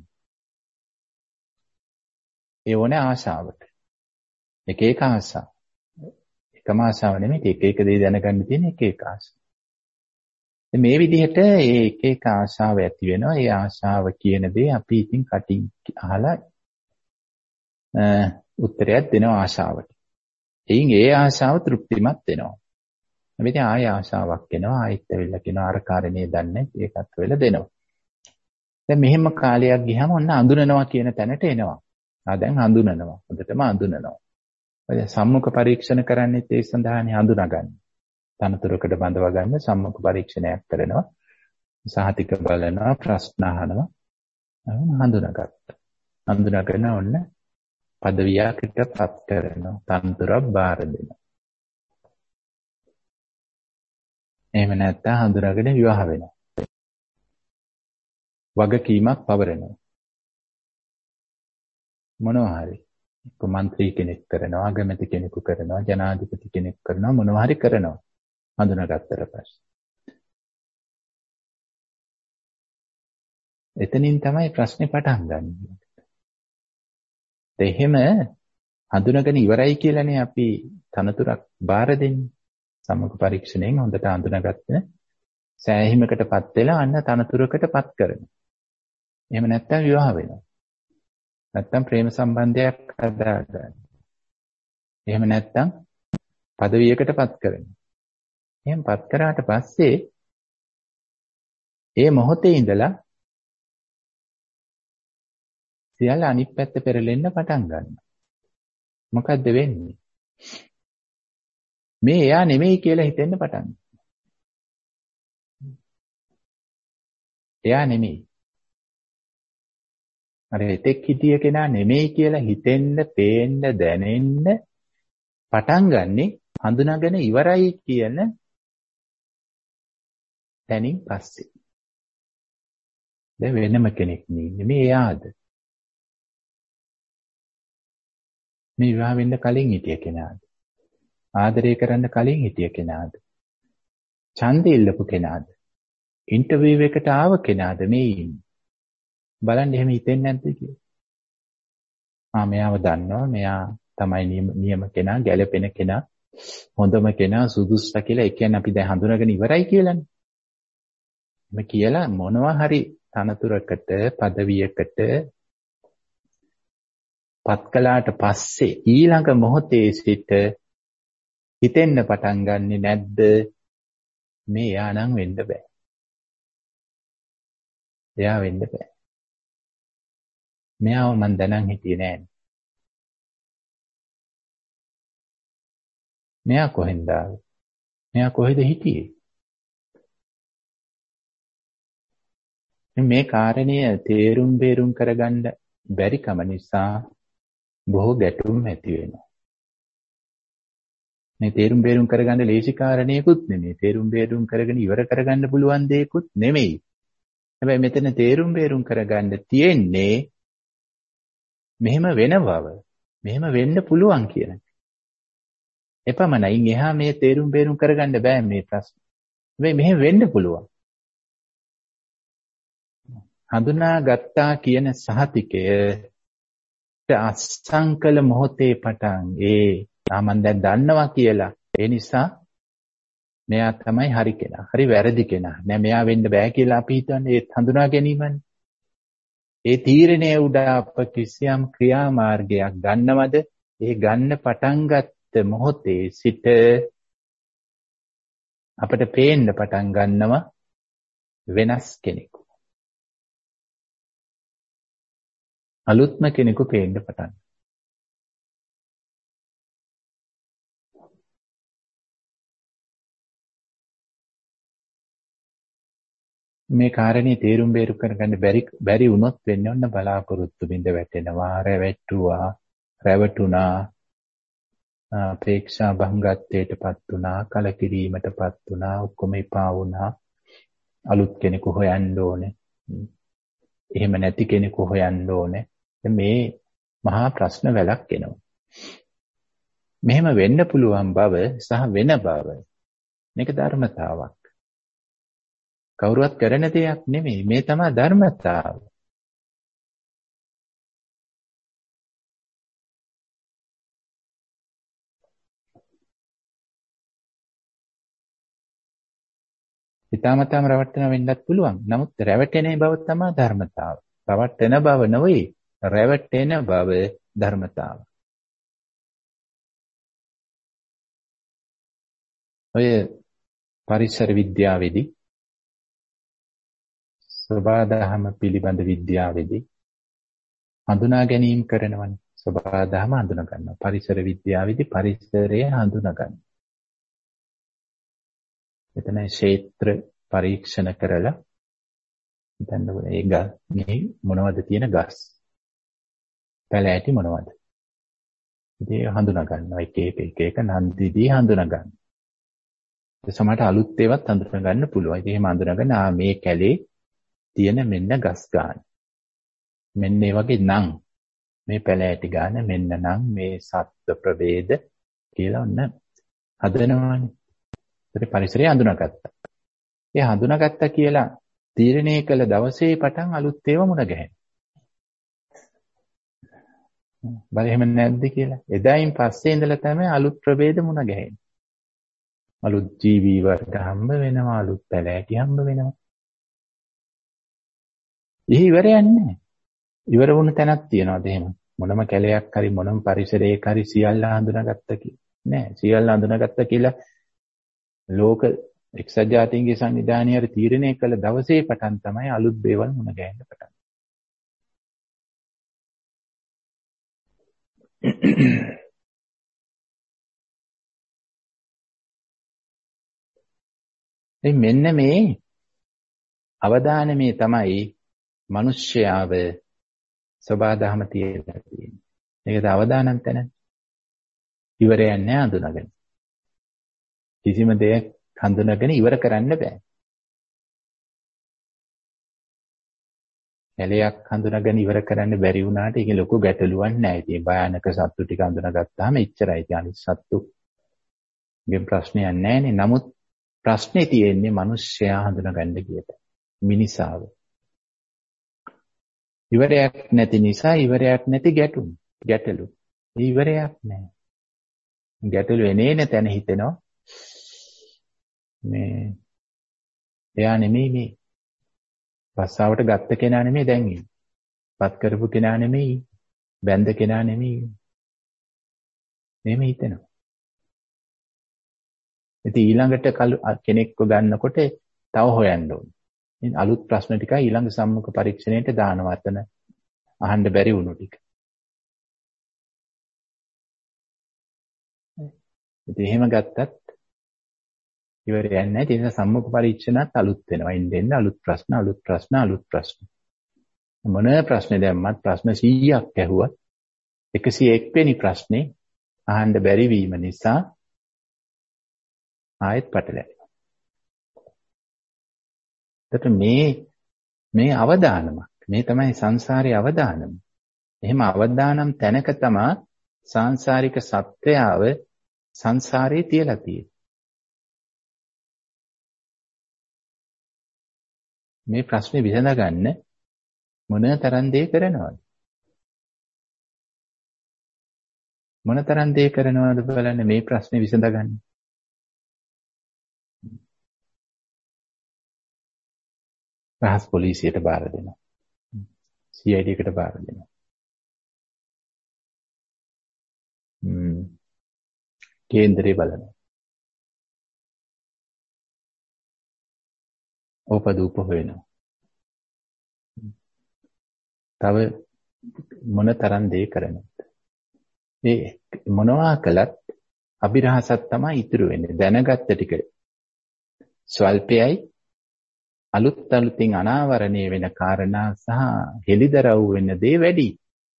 ඒ ඕනේ ආශාවට. එක ආශා. එකම ආශාව නෙමෙයි එක දේ දැනගන්න තියෙන එක ආශා. මේ විදිහට එක ආශාව ඇති වෙනවා. ඒ ආශාව කියන දේ අපි ඉතින් කටින් අහලා උත්තරයක් දෙනවා ආශාවට. එයින් ඒ ආශාව තෘප්තිමත් වෙනවා. එමෙතන ආය ආශාවක් එනවා. ආයෙත් ඇවිල්ලා කියනවා අර කාරණේ දන්නේ ඒකත් වෙලා දෙනවා. දැන් මෙහෙම කාලයක් ගියාම ඔන්න අඳුනනවා කියන තැනට එනවා. දැන් හඳුනනවා. හොඳටම හඳුනනවා. ඔය සම්මුඛ පරීක්ෂණ කරන්නේ ඒ සඳහානේ හඳුනා ගන්න. තනතුරකට බඳව ගන්න සම්මුඛ පරීක්ෂණයක් කරනවා. සහතික බලනවා, ප්‍රශ්න අහනවා. හඳුනාගත්තා. හඳුනාගෙන ඔන්න පදවියකටපත් කරනවා. තනතුරක් බාර දෙනවා. එහෙම නැත්නම් හඳුනාගෙන විවාහ වෙනවා. වගකීමක් පවරනවා. මොනවා හරි මන්ත්‍රී කෙනෙක් කරනවා, අගමැති කෙනෙකු කරනවා, ජනාධිපති කෙනෙක් කරනවා, මොනවා හරි කරනවා. හඳුනාගත්තට පස්සේ. එතනින් තමයි ප්‍රශ්නේ පටන් ගන්න. එහෙම හඳුනාගෙන ඉවරයි කියලානේ අපි තනතුරක් බාර දෙන්නේ. සම්මුඛ පරීක්ෂණයෙන් හොඳට හඳුනාගත්ත සෑහීමකටපත් වෙලා අන්න තනතුරකටපත් කරනවා. එහෙම නැත්නම් විවාහ වෙනවා. නැත්නම් ප්‍රේම සම්බන්ධයක් හදාගන්න. එහෙම නැත්නම් පදවියකටපත් කරනවා. එහෙමපත් කරාට පස්සේ ඒ මොහොතේ ඉඳලා සියල්ල අනිත් පැත්ත පෙරලෙන්න පටන් ගන්නවා. මොකද්ද වෙන්නේ? මේ එයා නෙමෙයි කියලා හිතෙන්න පටන් ගන්නවා. එයා නෙමෙයි. අර එතෙක් හිටිය කෙනා නෙමෙයි කියලා හිතෙන්න, පේන්න, දැනෙන්න පටන් ගන්නෙ හඳුනාගෙන ඉවරයි කියන තැනින් පස්සේ. දැන් වෙනම කෙනෙක් නෙමෙයි එයාද. මේ විවාහ වෙන්න කලින් හිටිය කෙනාද. ආදරය කරන්න කලින් හිටිය කෙනාද. ඡන්දෙ ඉල්ලපු කෙනාද. ඉන්ටර්විව් එකට ආව කෙනාද මේ ඉන්නේ. බලන්න එහෙම හිතෙන්නේ නැද්ද කියලා. මෙයාව දන්නවා. මෙයා තමයි නියම කෙනා, ගැළපෙන කෙනා, හොඳම කෙනා, සුදුස්සා කියලා. ඒ කියන්නේ අපි දැන් හඳුනාගෙන ඉවරයි කියලානේ. මේ කියලා මොනවා හරි තනතුරකට, පදවියකට පත් කළාට පස්සේ ඊළඟ මොහොතේ සිට හිතෙන්න පටන් ගන්නෙ නැද්ද? මේ එයා නම් වෙන්න බෑ. එයා වෙන්න බෑ. මෙයාව මන් දැනන් හිටියේ නෑනේ. මෙයා කොහෙන්ද ආවේ? මෙයා කොහෙද හිටියේ? මේ කාරණය තේරුම් බේරුම් කරගන්න බැරි කම නිසා බොහෝ ගැටුම් ඇති වෙනවා. මේ තේරුම් බේරුම් කරගන්න ලේසි කාරණේකුත් නෙමෙයි. තේරුම් බේරුම් කරගෙන ඉවර කරගන්න පුළුවන් දෙයක්කුත් නෙමෙයි. හැබැයි මෙතන තේරුම් බේරුම් කරගන්න තියෙන්නේ මෙහෙම වෙන බව. මෙහෙම වෙන්න පුළුවන් කියන එක. එපමණයි. එහා මේ තේරුම් බේරුම් කරගන්න බෑ මේ ප්‍රශ්න. හැබැයි මෙහෙම වෙන්න පුළුවන්. හඳුනාගත්තා කියන සහතිකය අසංකල මොහොතේ පටන් මම දැන් දන්නවා කියලා. ඒ නිසා මෙයා තමයි හරි කෙනා. හරි වැරදි කෙනා. නෑ මෙයා වෙන්න බෑ කියලා අපි හිතන්නේ ඒත් හඳුනා ගැනීමනේ. ඒ තීරණය උඩ අප කිසියම් ක්‍රියාමාර්ගයක් ගන්නවද? ඒ ගන්න පටන් ගත්ත මොහොතේ සිට අපිට පේන්න පටන් ගන්නවා වෙනස් කෙනෙකු. අලුත්ම කෙනෙකු පේන්න පටන්. මේ කාරණේ තේරුම් බේරු කරගන්න බැරි වුණොත් වෙන්නේ ඔන්න බලාපොරොත්තු බින්ද වැටෙනවා, රැවටුණා, අපේක්ෂා භංගත්වයටපත් වුණා, කලකිරීමටපත් වුණා, ඔක්කොම එපා වුණා. අලුත් කෙනෙකු හොයන්න ඕනේ. එහෙම නැති කෙනෙකු හොයන්න ඕනේ. මේ මහා ප්‍රශ්න වැලක් එනවා. මෙහෙම වෙන්න පුළුවන් බව සහ වෙන බව මේක ධර්මතාවක්. කවුරුවත් කරන දෙයක් නෙමෙයි. මේ තමයි ධර්මතාව. හිතාමතාම රැවටෙන වෙන්නත් පුළුවන්. නමුත් රැවටෙන බව තමයි ධර්මතාව. රැවටෙන බව නෙවෙයි. රැවටෙන බව ධර්මතාව. ඔය පරිසර විද්‍යාවේදී සබාදහම පිළිබඳ විද්‍යාවේදී හඳුනා ගැනීම කරනවනේ. සබාදහම හඳුනා ගන්නවා. පරිසර විද්‍යාවේදී පරිසරය හඳුනා ගන්නවා. එතන ක්ෂේත්‍ර පරීක්ෂණ කරලා හිතන්න ඕනේ මේ මොනවද තියෙන ගස් පැලෑටි මොනවද? ඉතින් හඳුනා ගන්නවා එක නන්දිදී හඳුනා ගන්න. ඒ සමහරට අලුත් ඒවාත් හඳුනා ගන්න පුළුවන්. ඉතින් එහෙම හඳුනාගෙන මේ කැලේ තියෙන මෙන්න ගස් ගන්න. මෙන්න මේ වගේ නම් මේ පැලෑටි ගන්න මෙන්න නම් මේ සත්ත්ව ප්‍රභේද කියලා ඔන්න හදනවානේ. ඒ පරිසරය හඳුනාගත්තා. ඒ හඳුනාගත්තා කියලා තීරණය කළ දවසේ පටන් අලුත් ඒවා මුණ ගැහෙනවා. බල එහෙම නැද්ද කියලා. එදායින් පස්සේ ඉඳලා තමයි අලුත් ප්‍රභේද මුණ ගැහෙන්නේ. අලුත් ජීවි වර්ග හම්බ වෙනවා, අලුත් පැලෑටි හම්බ වෙනවා. ඉහි ඉවරයක් නැහැ. ඉවර වුණ තැනක් තියනවාද එහෙම? මොනම කැලයක් හරි මොනම පරිසරයක හරි සියල්ල හඳුනාගත්තා කියලා. නෑ. සියල්ල හඳුනාගත්තා කියලා ලෝක එක්සත් ජාතීන්ගේ සංවිධානය හරි තීරණය කළ දවසේ පටන් තමයි අලුත් දේවල් මුණ ගැහෙන්න පටන්. මෙන්න මේ අවදානමේ තමයි මිනිස්යාව සබාදහම තියලා තියෙන්නේ. මේකද අවදානම් තැන. ඉවරයක් නැහැ හඳුනාගෙන. කිසිම දෙයක් හඳුනාගෙන ඉවර කරන්න බෑ. කැලයක් හඳුනාගෙන ඉවර කරන්න බැරි වුණාට ඒක ලොකු ගැටලුවක් නෑ. ඉතින් භයානක සත්තු ටික හඳුනාගත්තාම එච්චරයි. ඉතින් අනිත් සත්තුගේ ප්‍රශ්නයක් නෑනේ. නමුත් ප්‍රශ්නේ තියෙන්නේ මිනිස්සයා හඳුනාගන්න කියත. මිනිසාව. ඉවරයක් නැති නිසා ඉවරයක් නැති ගැටලු. ඉවරයක් නෑ. ගැටලු එනේන තැන හිතෙනවා මේ එයා නෙමෙයි මේ රස්සාවට ගත්ත කෙනා නෙමෙයි දැන් ඉන්නේ. පත් කරපු කෙනා නෙමෙයි. බැඳ කෙනා නෙමෙයි. මෙහෙම හිතෙනවා. ඉතින් ඊළඟට කෙනෙක්ව ගන්නකොට තව හොයන්න ඕනේ. ඉතින් අලුත් ප්‍රශ්න ටික ඊළඟ සම්මුඛ පරීක්ෂණයට දානවා අතන අහන්න බැරි වුණු ටික. ඉතින් එහෙම ගත්තත් ඉවරයක් නැහැ. ඒ නිසා සම්මුඛ පරීක්ෂණත් අලුත් වෙනවා. ඉන්න අලුත් ප්‍රශ්න. මොන ප්‍රශ්නේ දැම්මත් ප්‍රශ්න 100ක් ඇහුවත් 101 වෙනි ප්‍රශ්නේ අහන්න බැරි වීම නිසා ආයෙත් පටලැවෙනවා. එතකොට මේ අවදානමක්. මේ තමයි සංසාරයේ අවදානම. එහෙම අවදානම් තැනක තමයි සංසාරික සත්‍යයව සංසාරේ තියලා තියෙන්නේ. මේ ප්‍රශ්නේ විසඳගන්න මොනතරම් දේ කරනවද? මොනතරම් දේ කරනවද බලන්න මේ ප්‍රශ්නේ විසඳගන්න. රහස් පොලිසියට බාර දෙනවා. CID එකට බාර දෙනවා. කේන්දරේ බලනවා. ඕපදූප හොයනවා. තව මොනතරම් දේ කරනවද? මේ මොනවා කළත් අභිරහසක් තමයි ඉතුරු වෙන්නේ. දැනගත්ත ටික ස්වල්පයයි අලුතින් අනාවරණය වෙන කාරණා සහ හෙලිදරව් වෙන දේ වැඩි.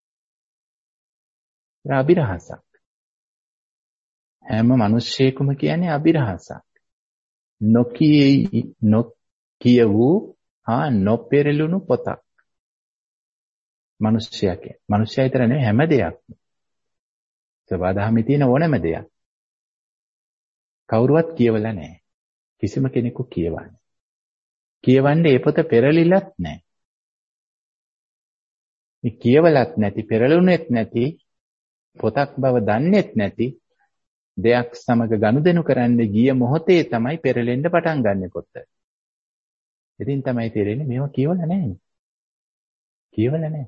අභිරහසක්. හැම මිනිස්සෙකුම කියන්නේ අභිරහසක්. නොකියවූ නොපෙරළුණු පොතක්. මිනිස්සයා කියන්නේ. මිනිස්සයා විතර නෙවෙයි හැම දෙයක්ම. සබදාහමේ තියෙන ඕනෑම දෙයක්. කවුරුවත් කියවලා නැහැ. කිසිම කෙනෙකු කියවන්නේ. කියවන්නේ ඒ පොත පෙරලිලත් නැහැ. මේ කියවලත් නැති, පෙරළුණෙත් නැති, පොතක් බව දන්නේත් නැති දෙයක් සමග ගනුදෙනු කරන්න ගිය මොහොතේ තමයි පෙරලෙන්න පටන් ගන්න පොත. ඉතින් තමයි තේරෙන්නේ මේවා කියවලා නැහැ. කියවලා නැහැ.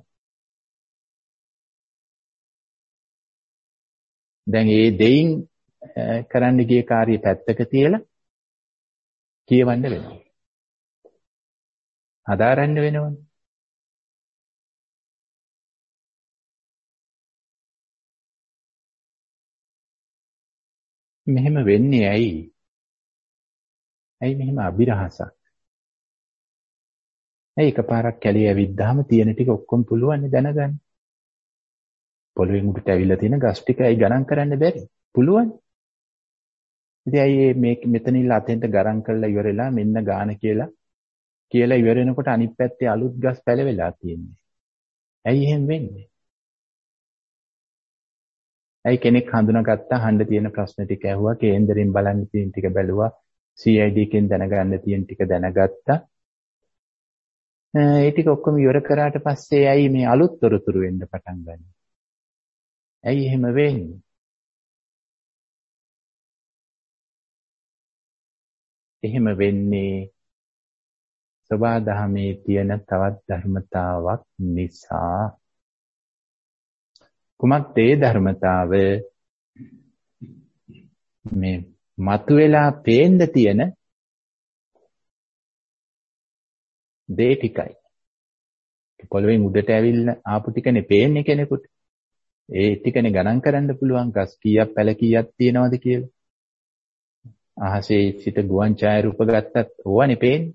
දැන් මේ දෙයින් කරන්න ගිය කාර්ය පැත්තක තියලා කියවන්න වෙනවා. හදාරන්න වෙනවනේ. මෙහෙම වෙන්නේ ඇයි? ඇයි මෙහෙම අභිරහසක්? ඇයි එකපාරක් කැලේ ඇවිද්දාම තියෙන ටික ඔක්කොම පුළුවන් දැනගන්න? පොළොවේ මුඩට ඇවිල්ලා තියෙන ගස් ටික ඇයි ගණන් කරන්න බැරි? පුළුවන්. ඉතින් ඇයි මේ මෙතනින් අතෙන්ට ගණන් කරලා ඉවරලා මෙන්න ගාන කියලා ඉවර වෙනකොට අනිත් පැත්තේ අලුත් ගස් පැලවෙලා තියෙන්නේ. ඇයි එහෙම වෙන්නේ? ඇයි කෙනෙක් හඳුනාගත්තා අහන්න තියෙන ප්‍රශ්න ටික ඇහුවා කේන්දරින් බලන්න තියෙන ටික බැලුවා CID එකෙන් දැනගන්න තියෙන ටික දැනගත්තා. ඒ ටික ඔක්කොම ඉවර කරාට පස්සේ ඇයි මේ අලුත් තොරතුරු වෙන්න පටන් ගන්නේ? ඇයි එහෙම වෙන්නේ? එහෙම වෙන්නේ සබදාහමේ තියෙන තවත් ධර්මතාවක් නිසා. කුමක්ද ඒ ධර්මතාව? මේ මතුවලා පේන්න තියෙන දේ ටිකයි. පොළොවෙන් උඩට ඇවිල්ලා ආපු ටිකනේ පේන්නේ කෙනෙකුට. ඒ ටිකනේ ගණන් කරන්න පුළුවන් ගස් කීයක් පැල කීයක් තියෙනවද කියලා. අහසේ සිට ගුවන් ඡායාරූප ගත්තත් ඕවනේ පේන්නේ.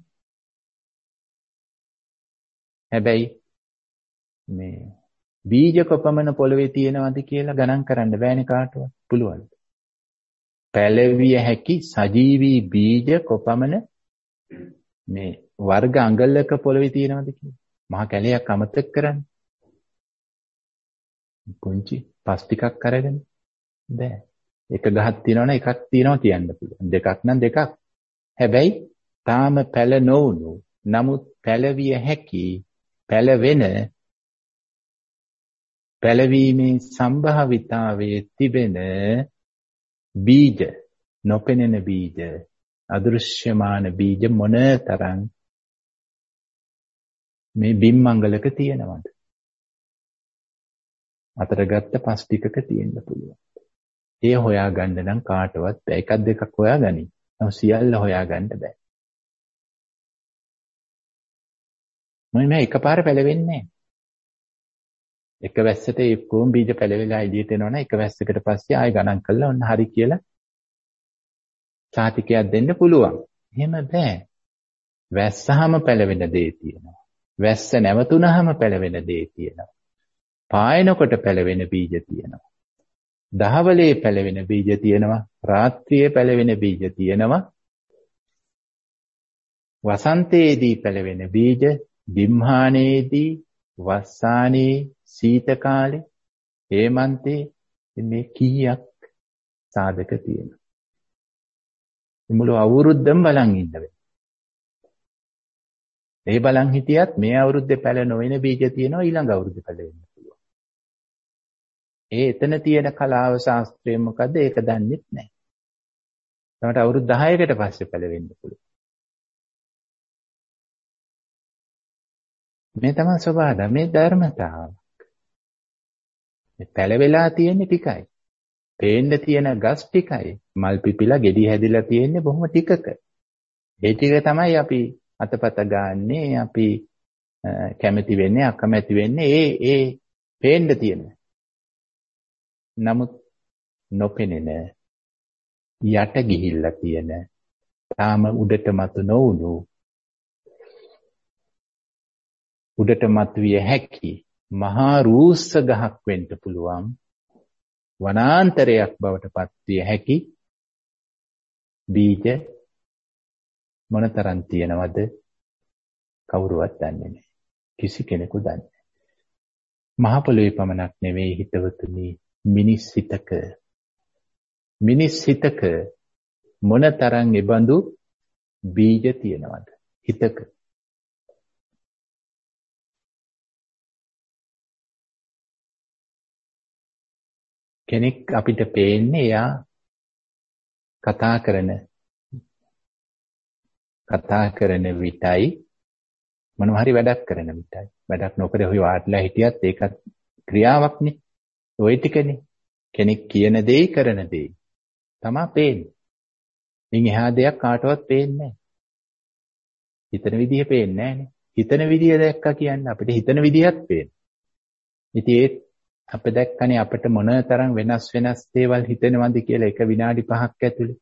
හැබැයි මේ බීජ කොපමණ පොළවේ තියෙනවද කියලා ගණන් කරන්න බෑනේ කාටවත්. පුළුවන්. පැලවිය හැකි සජීවී බීජ කොපමණ මේ වර්ග අඟලක පොළවේ තියෙනවද කියලා. මහා කැලයක් අමතක කරන්න. පුංචි පස් ටිකක් අරගෙන බෑ. එක ගහක් තියෙනවනේ එකක් තියෙනවා කියන්න පුළුවන්. දෙකක් නම් දෙකක්. හැබැයි තාම පැල නොවුණු නමුත් පැලවිය හැකි පැලවෙන පැලවීමේ සම්භාවිතාවයේ තිබෙන බීජ නොපෙනෙන බීජ අදෘශ්‍යමාන බීජ මොනතරම් මේ බිම්මංගලක තියෙනවද? අතරගත්ත පස් ටිකක තියෙන්න පුළුවන්. ඒ හොයාගන්න නම් කාටවත් බෑ. එකක් දෙකක් හොයාගනි. නම් සියල්ල හොයාගන්න බෑ. මොන්නේ මේ එකපාර පැලවෙන්නේ නැහැ. එක වැස්සට ඒ කොම් බීජ පැලවිලා එළියට එනවනේ එක වැස්සකට පස්සේ ආයෙ ගණන් කරලා ඔන්න හරි කියලා සාතිකයක් දෙන්න පුළුවන්. එහෙම බෑ. වැස්සහම පැලවෙන දේ තියෙනවා. වැස්ස නැවතුනහම පැලවෙන දේ තියෙනවා. පායනකොට පැලවෙන බීජ තියෙනවා. දහවලේ පැලවෙන බීජ තියෙනවා. රාත්‍රියේ පැලවෙන බීජ තියෙනවා. වසන්තයේදී පැලවෙන බීජ, බිම්හානයේදී, වස්සානයේ, සීත කාලේ, හේමන්තේ මේ කීයක් සාධක තියෙනවා. මුළු අවුරුද්දම බලන් ඉන්න වෙනවා. ඒ බලන් හිටියත් මේ අවුරුද්දේ පැල නොවන බීජ තියෙනවා ඊළඟ අවුරුද්දේ පැල වෙන්න පුළුවන්. ඒ එතන තියෙන කලාව ශාස්ත්‍රය මොකද්ද ඒක දන්නෙත් නැහැ. තමයි අවුරුදු 10කට පස්සේ පැල වෙන්න පුළුවන්. මේ තමයි ස්වභාවය. මේ ධර්මතාව. මේ පැල වෙලා තියෙන්නේ ටිකයි. පේන්න තියෙන ගස් ටිකයි. මල් පිපිලා ගෙඩි හැදිලා තියෙන්නේ බොහොම ටිකක. ඒ ටික තමයි අපි අතපත ගන්නෙ අපි කැමති වෙන්නේ අකමැති වෙන්නේ ඒ පේන්න තියෙන. නමුත් නොපෙනෙන යට ගිහිල්ලා තියෙන තාම උඩට මතු නොවුණු උඩට මතුවිය හැකි මහා රූස්ස ගහක් වෙන්න පුළුවන් වනාන්තරයක් බවට පත්විය හැකි බීජ මොනතරම් තියෙනවද කවුරුවත් දන්නේ නැහැ. කිසි කෙනෙකු දන්නේ නැහැ. මහ පොළොවේ පමණක් නෙවෙයි හිතවතුනි මිනිස් හිතක මොනතරම් එබඳු බීජ තියෙනවද හිතක. කෙනෙක් අපිට පේන්නේ එයා කතා කරන විටයි මොනවා හරි වැඩක් කරන විටයි. වැඩක් නොකර ඔය වාඩිලා හිටියත් ඒකත් ක්‍රියාවක්නේ. ওই ටිකනේ. කෙනෙක් කියන දෙයි කරන දෙයි තමයි පේන්නේ. ඉන් එහා දෙයක් කාටවත් පේන්නේ නැහැ. හිතන විදිය පේන්නේ නැහනේ. හිතන විදිය දැක්කා කියන්නේ අපිට හිතන විදියත් පේනවා. ඉතින් ඒ අප දැක්කනේ අපිට මොන තරම් වෙනස් දේවල් හිතෙනවද කියලා එක විනාඩි 5ක් ඇතුලේ.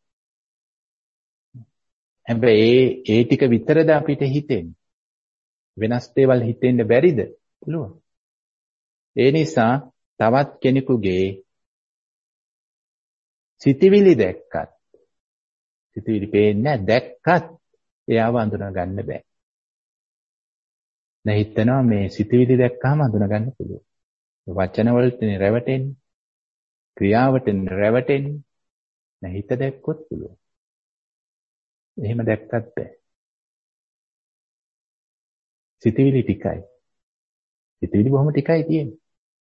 හැබැයි ඒ ටික විතරද අපිට හිතෙන්නේ. වෙනස් දේවල් හිතෙන්න බැරිද? පුළුවන්. ඒ නිසා තවත් කෙනෙකුගේ සිතිවිලි දැක්කත් සිතිවිලි පේන්නේ දැක්කත් එයාව අඳුනා ගන්න බෑ. දැන් හිතනවා මේ සිතිවිලි දැක්කම අඳුනා ගන්න පුළුවන්. වචන වලටනේ රැවටෙන්නේ. ක්‍රියාවටනේ රැවටෙන්නේ. නැහ හිත දැක්කොත් පුළුවන්. එහෙම දැක්කත් බෑ. සිතිවිලි ටිකයි. සිතිවිලි බොහොම ටිකයි තියෙන්නේ.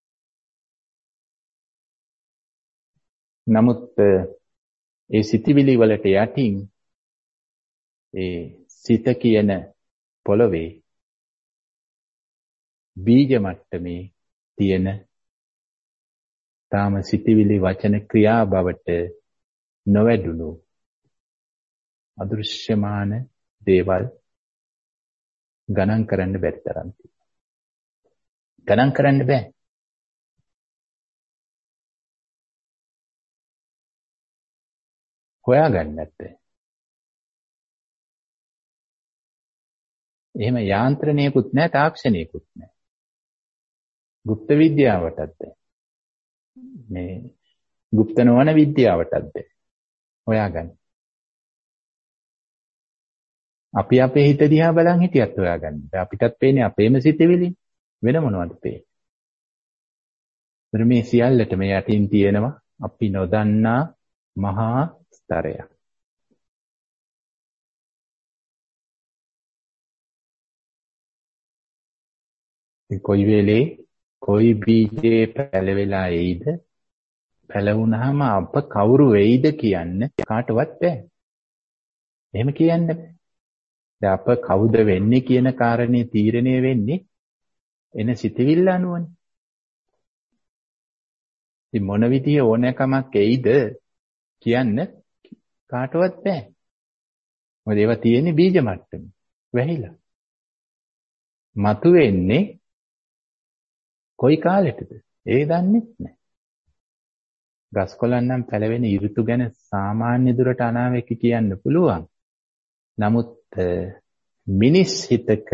නමුත් ඒ සිතිවිලි වලට යටින් ඒ සිත කියන පොළවේ බීජ මට්ටමේ තියෙන තාම සිතිවිලි වචන ක්‍රියා බවට නොවැඩුණු අදෘශ්‍යමාන දේවල් ගණන් කරන්න බැරි තරම් තියෙනවා. ගණන් කරන්න බෑ. හොයාගන්නත් බෑ. එහෙම යාන්ත්‍රණයකුත් නැහැ තාක්ෂණයකුත් නැහැ. গুপ্ত විද්‍යාවටත් බෑ. මේ গুপ্ත නොවන විද්‍යාවටත් බෑ. හොයාගන්න. අපි අපේ හිත දිහා බලන් හිටියත් හොයාගන්න. අපිටත් පේන්නේ අපේම සිතවිලි වෙන මොනවද පේන්නේ. මේ සියල්ලට මේ යටින් තියෙනවා අපි නොදන්නා මහා ස්තරයක්. කොයි වෙලේ කොයි බීජේ පැලවෙලා එයිද පැලවුණාම අප කවුරු වෙයිද කියන්න කාටවත් බෑ. එහෙම කියන්න බෑ. දැන් අප කවුද වෙන්නේ කියන කාරණේ තීරණය වෙන්නේ එන සිතවිල්ල අනුවනේ. ඉතින් මොන විදිහේ ඕනෑකමක් එයිද කියන්න කාටවත් බෑ. මොකද ඒවා තියෙන්නේ බීජ මට්ටමේ. වැහිලා. මතුවෙන්නේ කොයි කාලෙටද? ඒ දන්නේ නැහැ. ගස්කොළන් නම් පැලවෙන ඍතු ගැන සාමාන්‍ය දුරට අනාවැක කියන්න පුළුවන්. නමුත් මිනිස් හිතක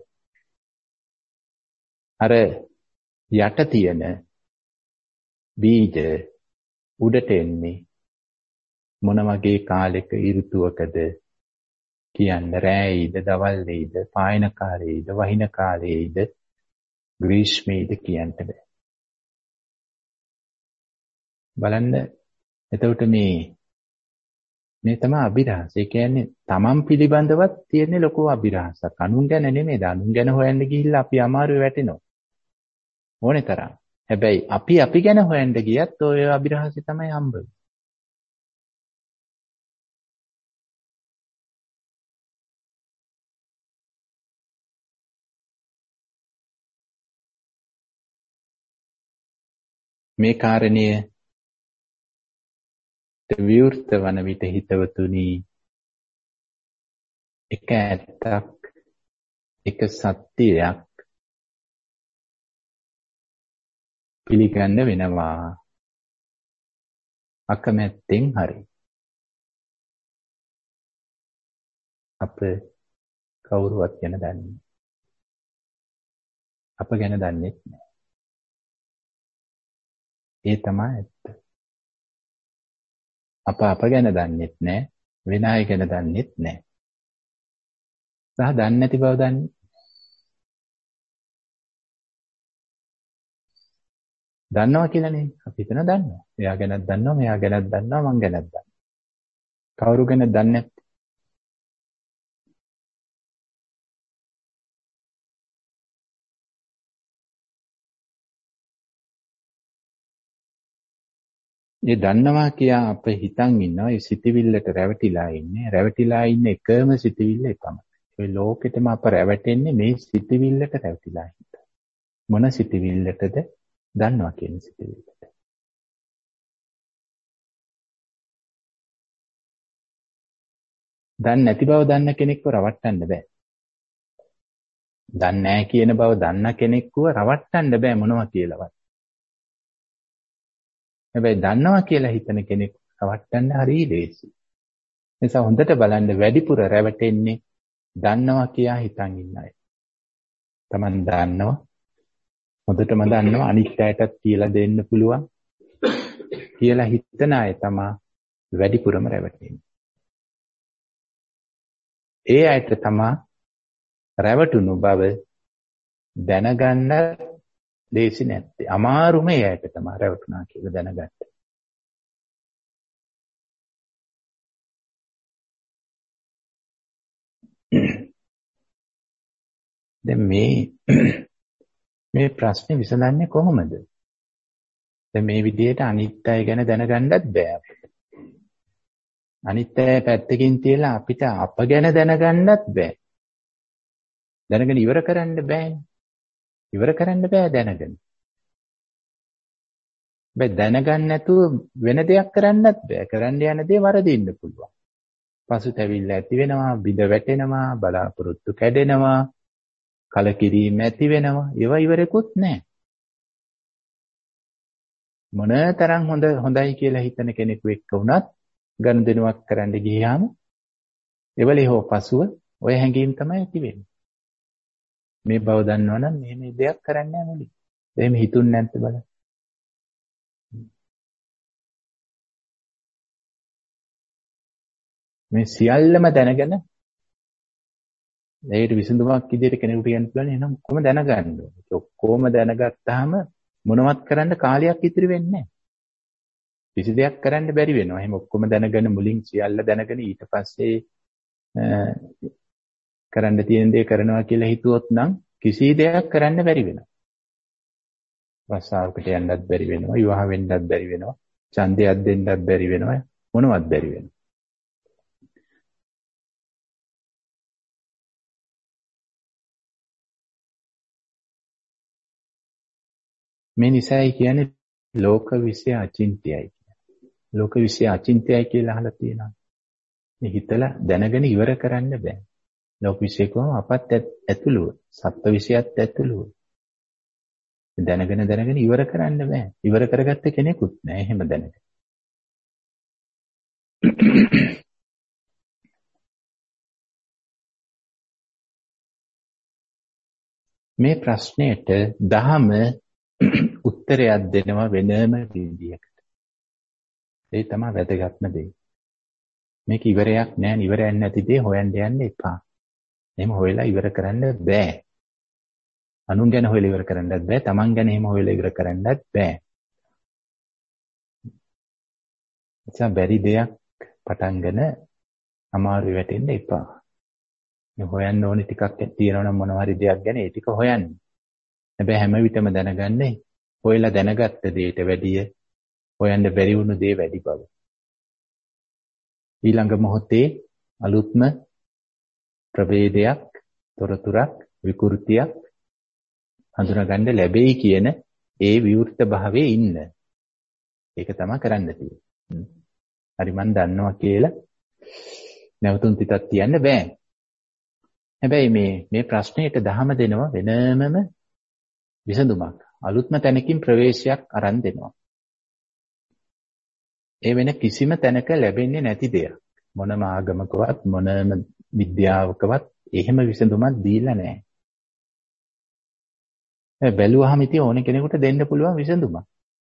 අර යට තියෙන බීජ උඩට එන්නේ මොන වගේ කාලයක ඍතුවකද කියන්න රැයිද දවල්ෙයිද පායන කාලෙයිද වහින කාලෙයිද ග්‍රීෂ්මෙයිද කියන්න බෑ. බලන්න එතකොට මේ මේ තමයි අභිරහස. ඒ කියන්නේ තමන් පිළිබඳවත් තියෙන ලොකු අභිරහසක්. අනුන් ගැන නෙමෙයි. අනුන් ගැන හොයන්න ගිහිල්ලා අපි අමාරුවේ වැටෙනවා. ඕනේ තරම්. හැබැයි අපි ගැන හොයන්න ගියත් ඔය අභිරහසෙ තමයි හම්බ වෙන්නේ. මේ කාරණය විවෘත වන විට හිතවතුනි එක ඇත්තක් එක සත්‍යයක් පිළිගන්න වෙනවා අකමැත්තෙන් හරි. අප කවුරුවත් ගැන දන්නේ අප ගැන දන්නේ නැහැ. ඒ තමයි ඇත්ත. අප ගැන දන්නෙත් නැහැ, වෙන අය ගැන දන්නෙත් නැහැ. සහ දන්නේ නැති බව දන්නේ. දන්නවා කියලානේ අපි හිතන දන්නවා. එයා ගැනත් දන්නවා, මෙයා ගැනත් දන්නවා, මං ගැනත් දන්නවා. කවුරු ගැනද දන්නේ නැත්තේ? ඒ දන්නවා කියා අප හිතන් ඉන්නවා. ඒ සිතවිල්ලට රැවටිලා ඉන්නේ. රැවටිලා ඉන්න එකම සිතවිල්ල එකම. ඒ ලෝකෙටම අප රැවටෙන්නේ මේ සිතවිල්ලට රැවටිලා හිට. මොන සිතවිල්ලටද? දන්නවා කියන සිතවිල්ලට. දන්නේ නැති බව දන්න කෙනෙක්ව රවට්ටන්න බෑ. දන්නේ නැහැ කියන බව දන්න කෙනෙක්ව රවට්ටන්න බෑ මොනවා කියලාවත්. හැබැයි දන්නවා කියලා හිතන කෙනෙක් රවට්ටන්න හරිය ලේසි. නිසා හොඳට බලන්න වැඩිපුර රැවටෙන්නේ දන්නවා කියා හිතන් ඉන්න අය. Taman දන්නවා. හොඳටම දන්නවා අනිත් අයටත් කියලා දෙන්න පුළුවන් කියලා හිතන අය තමයි වැඩිපුරම රැවටෙන්නේ. ඒ අයට තමයි රැවටුණු බව දැනගන්න ලේසි නැත්තේ. අමාරුම ඒ අයට තමයි රැවටුණා කියලා දැනගන්න. දැන් මේ ප්‍රශ්නේ විසඳන්නේ කොහොමද? දැන් මේ විදිහට අනිත් අය ගැන දැනගන්නත් බෑ අපිට. අනිත් අය පැත්තකින් තියලා අපිට අප ගැන දැනගන්නත් බෑ. දැනගෙන ඉවර කරන්න බෑනේ. ඉවර කරන්න බෑ දැනගෙන. බෑ දැනගන්න නැතුව වෙන දෙයක් කරන්නත් බෑ. කරන්න යන දේ වරදින්න පුළුවන්. පසුතැවිල්ල ඇති වෙනවා, බිඳ වැටෙනවා, බලාපොරොත්තු කැඩෙනවා, කලකිරීම ඇති වෙනවා. ඒවා ඉවරෙකුත් නැහැ. මොනතරම් හොඳයි කියලා හිතන කෙනෙකු එක්ක වුණත් ගනුදෙනුවක් කරන්න ගියාම එවලේ හෝ පසුව ඔය හැඟීම් තමයි ඇති වෙන්නේ. මේ බව දන්නවනම් මේ දෙයක් කරන්න නැහැ මුලින්. එහෙම හිතුන්නේ නැද්ද බලන්න. මේ සියල්ලම දැනගෙන ඒකට විසඳුමක් විදිහට කෙනෙකුට කියන්න පුළුවන්. එහෙනම් කොහොම දැනගන්න ඕනේ? ඔක්කොම දැනගත්තාම මොනවත් කරන්න කාලයක් ඉතිරි වෙන්නේ නැහැ. කිසි දෙයක් කරන්න බැරි වෙනවා. එහෙනම් ඔක්කොම දැනගෙන මුලින් සියල්ල දැනගෙන ඊට පස්සේ කරන්න තියෙන දේ කරනවා කියලා හිතුවොත් නම් කිසි දෙයක් කරන්න බැරි වෙනවා. වස්සාවකට යන්නත් බැරි වෙනවා. විවාහ වෙන්නත් බැරි වෙනවා. ඡන්දයක් දෙන්නත් බැරි වෙනවා. මොනවත් බැරි වෙනවා. මේ නිසායි කියන්නේ ලෝක විශ්ය අචින්ත්‍යයි. ලෝක විශ්ය අචින්ත්‍යයි කියලා අහලා තියෙනවා. මේ හිතලා දැනගෙන ඉවර කරන්න බෑ. ලෝක විශ්ය කොහොම අපත් ඇතුළුව, සත්ත්ව විශ්යත් ඇතුළුව. දැනගෙන ඉවර කරන්න බෑ. ඉවර කරගත්ත කෙනෙකුත් නෑ එහෙම දැනගෙන. මේ ප්‍රශ්නයට දහම උත්තරයක් දෙනවා වෙනම විදියකට. ඒ තමයි වැදගත්ම දේ. මේක ඉවරයක් නෑ. ඉවරයක් නැති දේ හොයන්න යන්න එපා. එහෙම හොයලා ඉවර කරන්න බෑ. අනුන් ගැන හොයලා ඉවර කරන්නත් බෑ. Taman ගැන එහෙම හොයලා ඉවර කරන්නත් බෑ. එතන බැරි දෙයක් පටන්ගෙන අමාරු වැටෙන්න එපා. මේ හොයන්න ඕනි ටිකක් තියෙනවා නම් මොනවා හරි දෙයක් ගැන ඒ ටික හොයන්න. හැබැයි හැම විටම දැනගන්නේ හොයලා දැනගත්ත දෙයට වැඩිය හොයන්න බැරි වුණු දේ වැඩි බව. ඊළඟ මොහොතේ අලුත්ම ප්‍රවේදයක්, තොරතුරක්, විකෘතියක් හඳුනාගන්න ලැබෙයි කියන ඒ විවෘත භාවයේ ඉන්න. ඒක තමයි කරන්න තියෙන්නේ. හරි මන් දන්නවා කියලා නැවතුම් තිතක් තියන්න බෑ. හැබැයි මේ ප්‍රශ්නෙට දහම දෙනවා වෙනමම විසඳුමක්. අලුත්ම තැනකින් ප්‍රවේශයක් අරන් දෙනවා. ඒ වෙන කිසිම තැනක ලැබෙන්නේ නැති දෙයක්. මොනම ආගමකවත් මොනම විද්‍යාවකවත් එහෙම විසඳුමක් දීලා නැහැ. බැලුවහම ඉතින් ඕන කෙනෙකුට දෙන්න පුළුවන් විසඳුමක්.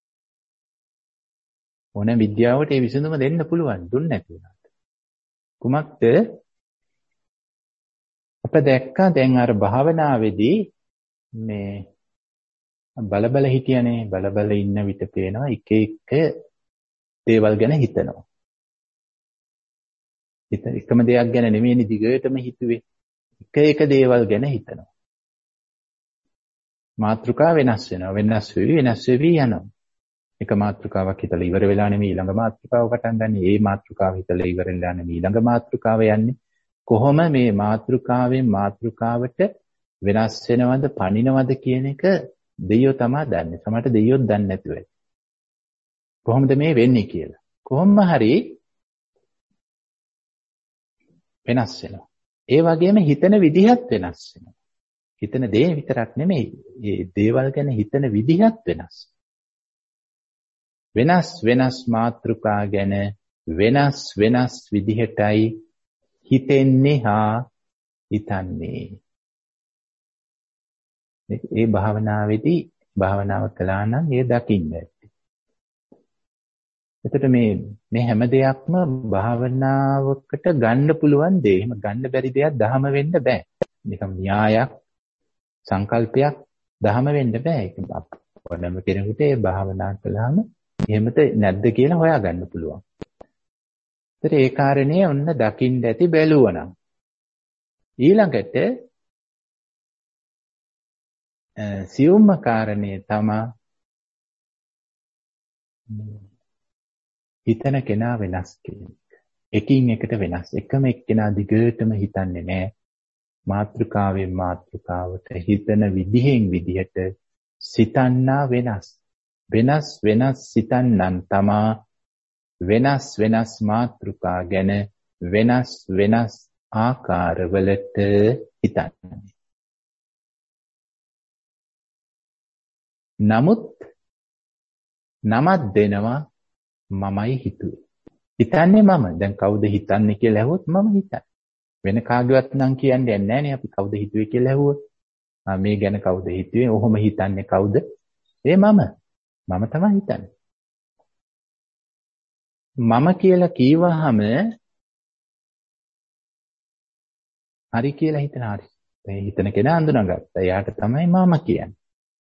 ඕන විද්‍යාවට ඒ විසඳුම දෙන්න පුළුවන් දුන්නේ නැති වුණාට. කුමක්ද? අප දැක්කා දැන් අර භාවනාවේදී මේ බලබල හිටියනේ බලබල ඉන්න විට පේනවා එක එක දේවල් ගැන හිතනවා. එකම දෙයක් ගැන නෙමෙයි දිගටම හිතුවේ. එක දේවල් ගැන හිතනවා. මාත්‍රිකා වෙනස් වෙනවා. වෙනස් වෙවි යනවා. එක මාත්‍රිකාවක් හිතලා ඉවර වෙලා නෙමෙයි ඊළඟ මාත්‍රිකාව පටන් ගන්න. ඒ මාත්‍රිකාව හිතලා ඉවර වෙලා නෙමෙයි ඊළඟ මාත්‍රිකාව යන්නේ. කොහොම මේ මාත්‍රිකාවෙන් මාත්‍රිකාවට වෙනස් වෙනවද පණිනවද කියන එක දෙයියෝ තමයි දන්නේ. සමහරට දෙයියොත් දන්නේ නැතුව ඇති. කොහොමද මේ වෙන්නේ කියලා. කොහොම හරි වෙනස් වෙනවා. ඒ වගේම හිතන විදිහත් වෙනස් වෙනවා. හිතන දේ විතරක් නෙමෙයි. මේ දේවල් ගැන හිතන විදිහත් වෙනස්. වෙනස් මාත්‍රිකා ගැන වෙනස් විදිහටයි හිතෙන්නේ හා හිතන්නේ. ඒ භාවනාවේදී භාවනාව කළා නම් ඒ දකින්න ඇති. එතකොට මේ හැම දෙයක්ම භාවනාවකට ගන්න පුළුවන් දේ. එහෙම ගන්න බැරි දෙයක් දහම වෙන්න බෑ. නිකම් න්‍යායක් සංකල්පයක් දහම වෙන්න බෑ. ඒක ඕනම කෙනෙකුට ඒ භාවනා කළාම එහෙමද නැද්ද කියලා හොයාගන්න පුළුවන්. ඒතර ඒ කාරණේ ඔන්න දකින්න ඇති බැලුවනම් ඊළඟට සියුම්ම කාරණේ තමයි හිතන කෙනා වෙනස් කෙනෙක්. එකින් එකට වෙනස්. එකම එක්කෙනා දිගටම හිතන්නේ නැහැ. මාත්‍රිකාවෙන් මාත්‍රිකාවට හිතන විදිහට සිතන්නා වෙනස්. වෙනස් සිතන්නන් තමා වෙනස් මාත්‍රිකා ගැන වෙනස් ආකාරවලට හිතන්නේ. නමුත් නමක් දෙනවා මමයි හිතුවේ. හිතන්නේ මම. දැන් කවුද හිතන්නේ කියලා ඇහුවොත් මම හිතන්නේ. වෙන කාගේවත් නම් කියන්නේ නැහැ නේ අපි කවුද හිතුවේ කියලා ඇහුවොත්. මේ ගැන කවුද හිතුවේ? ඔහොම හිතන්නේ කවුද? ඒ මම. මම තමයි හිතන්නේ. මම කියලා කීවහම හරි කියලා හිතන හරි. ඒ හිතන කෙනා අඳුනගත්තා. එයාට තමයි මම කියන්නේ.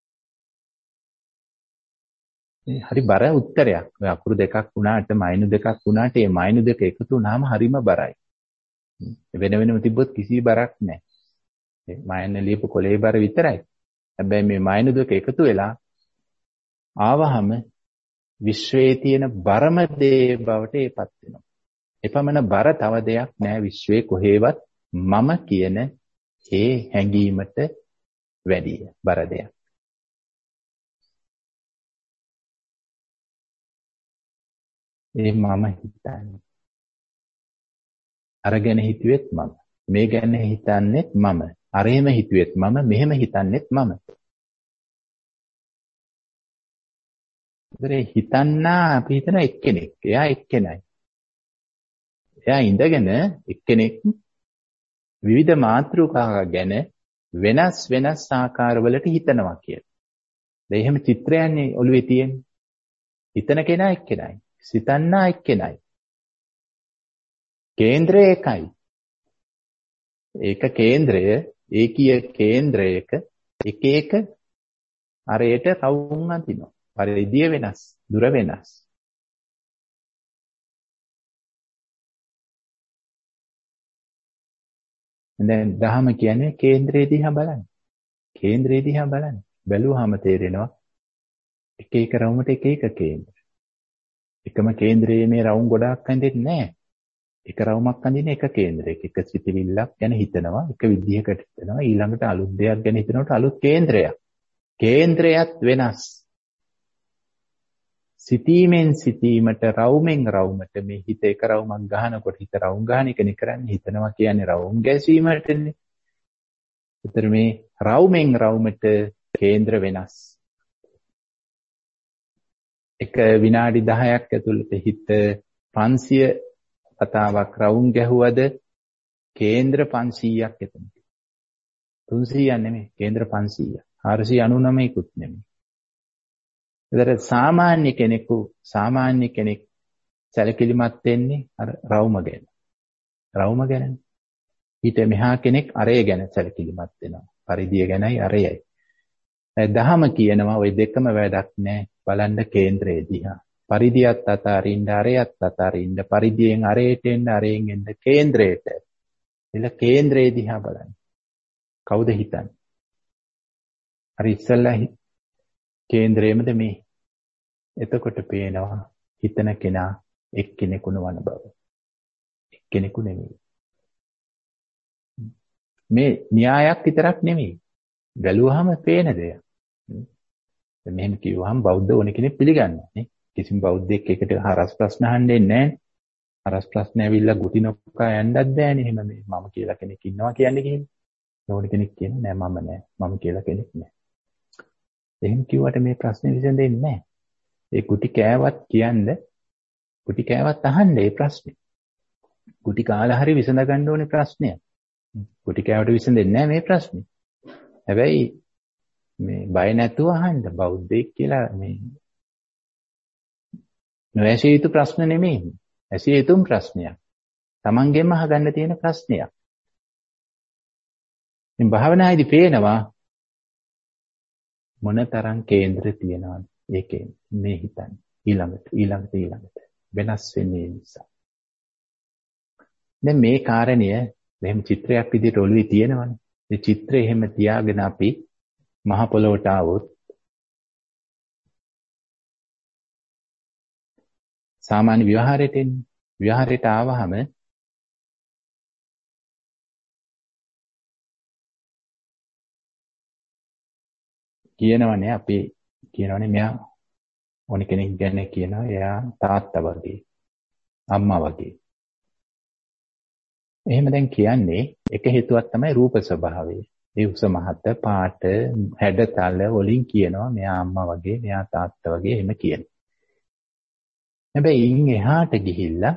හරි බර උත්තරයක්. ඔය අකුරු දෙකක් වුණාට මයිනු දෙකක් වුණාට මේ මයිනු දෙක එකතු වුණාම හරිම බරයි. වෙනම තිබ්බොත් කිසි බරක් නැහැ. මේ මයින ලියපු කොලේ බර විතරයි. හැබැයි මේ මයිනු දෙක එකතු වෙලා ආවහම විශ්වයේ තියෙන බරම දේ බවට ඒපත් වෙනවා. එපමණ බර තව දෙයක් නැහැ විශ්වයේ කොහේවත් මම කියන ඒ හැඟීමට වැඩිය බර දෙයක්. ඒ මම හිතන්නේ. අරගෙන හිතුවෙත් මම. මේ ගැන හිතන්නේත් මම. අරෙම හිතුවෙත් මම. මෙහෙම හිතන්නේත් මම. ඒතරේ හිතන්නා අපි හිතන එක්කෙනෙක්. එයා එක්කෙනයි. එයා ඉඳගෙන එක්කෙනෙක් විවිධ මාතෘකා ගැන වෙනස් ආකාරවලට හිතනවා කියලා. දැන් එහෙම චිත්‍රයන්නේ ඔළුවේ තියෙන්නේ. හිතන කෙනා එක්කෙනයි. සිතන්නා එක්කෙනයි. කේන්ද්‍රය එකයි. ඒක කේන්ද්‍රය ඒකීය කේන්ද්‍රයක එක අරයට කවුරුන් අඳිනවා. පරිධිය වෙනස්, දුර වෙනස්. දැන් දහම කියන්නේ කේන්ද්‍රයේ දිහා බලන්න. කේන්ද්‍රයේ දිහා බලන්න. බැලුවාම තේරෙනවා එක එක රවුමට එක එක කේන්ද්‍ර. එකම කේන්ද්‍රයේ මේ රවුම් ගොඩාක් අඳින්නේ නැහැ. එක රවුමක් අඳින එක කේන්ද්‍රයක. එක සිතිවිල්ලක් ගැන හිතනවා, එක විදිහකට හිතනවා. ඊළඟට අලුත් දෙයක් ගැන හිතනකොට අලුත් කේන්ද්‍රයක්. කේන්ද්‍රයත් වෙනස්. සිතීමෙන් සිතීමට රවුමෙන් රවුමට මේ හිත එක රවුමක් ගහනකොට හිත රවුම් ගහන එකනේ කරන්නේ. හිතනවා කියන්නේ රවුම් ගැසීමටනේ. ඒතර මේ රවුමෙන් රවුමට කේන්ද්‍ර වෙනස්. එක විනාඩි 10ක් ඇතුළත හිත 500 කතාවක් රවුම් ගැහුවද කේන්ද්‍ර 500ක් එතන. 300ක් නෙමෙයි කේන්ද්‍ර 500. 499කුත් නෙමෙයි. ඒතර සාමාන්‍ය කෙනෙක් සැලකිලිමත් වෙන්නේ අර රවුම ගැන. රවුම ගැන. ඊට මෙහා කෙනෙක් අරය ගැන සැලකිලිමත් වෙනවා. පරිදිය ගැනයි අරයයි. දහම කියනවා ওই දෙකම වැඩක් නෑ. බලන්න කේන්ද්‍රය දිහා. පරිදියත් අතාරින්න අරයත් අතාරින්න පරිදියෙන් අරයට එන්න අරයෙන් එන්න කේන්ද්‍රයට. එල කේන්ද්‍රය දිහා බලන්න. කවුද හිතන්නේ? අර ඉස්සල්ලා කේන්ද්‍රයේමද මේ? එතකොට පේනවා හිතන කෙනා එක්කෙනෙකු නොවන බව. එක්කෙනෙකු නෙමෙයි. මේ න්‍යායක් විතරක් නෙමෙයි. බැලුවාම පේන දෙයක්. මෙහෙම කිව්වහම බෞද්ධ ඕන කෙනෙක් පිළිගන්නවා නේ. කිසිම බෞද්ධයෙක් එකට හරස් ප්‍රශ්න අහන්නේ නැහැ. හරස් ප්‍රශ්න ඇවිල්ලා ගුටි නොකා යන්නත් බෑනේ. එහෙම මේ මම කියලා කෙනෙක් ඉන්නවා කියන්නේ කියන්නේ. ඕන කෙනෙක් කියන්නේ නෑ මම නෑ. මම කියලා කෙනෙක් නෑ. එහෙම කිව්වට මේ ප්‍රශ්නේ විසඳෙන්නේ නෑ. ඒ ගුටි කෑවත් කියන්නේ ගුටි කෑවත් අහන්නේ ඒ ප්‍රශ්නේ. ගුටි කාලා හරි විසඳ ගන්න ඕනේ ප්‍රශ්නය. ගුටි කෑවට විසඳෙන්නේ නෑ මේ ප්‍රශ්නේ. හැබැයි මේ බය නැතුව අහන්න බෞද්ධයෙක් කියලා මේ නොඇසිය යුතු ප්‍රශ්න නෙමෙයි. ඇසිය යුතුම ප්‍රශ්නයක්. Tamanගෙන්ම අහගන්න තියෙන ප්‍රශ්නයක්. මේ භාවනායේදී පේනවා මොනතරම් කේන්ද්‍ර තියෙනවද? ඒකේ මේ හිතන්නේ ඊළඟට වෙනස් වෙන්නේ නිසා. දැන් මේ කාරණය මෙහෙම චිත්‍රයක් විදිහට ඔළුවේ තියෙනවනේ. මේ චිත්‍රය එහෙම තියාගෙන අපි මහ පොළොවට ආවොත් සාමාන්‍ය ව්‍යවහාරයට එන්නේ. ව්‍යවහාරයට ආවහම කියනවනේ මෙයා ඕන කෙනෙක් ගැන කියනවා එයා තාත්තා වගේ අම්මා වගේ. එහෙම දැන් කියන්නේ එක හේතුවක් තමයි රූප ස්වභාවය. ඒ උස මහත පාට හැඩතල වලින් කියනවා මෙයා අම්මා වගේ මෙයා තාත්තා වගේ එහෙම කියනවා. හැබැයි ඉන් එහාට ගිහිල්ලා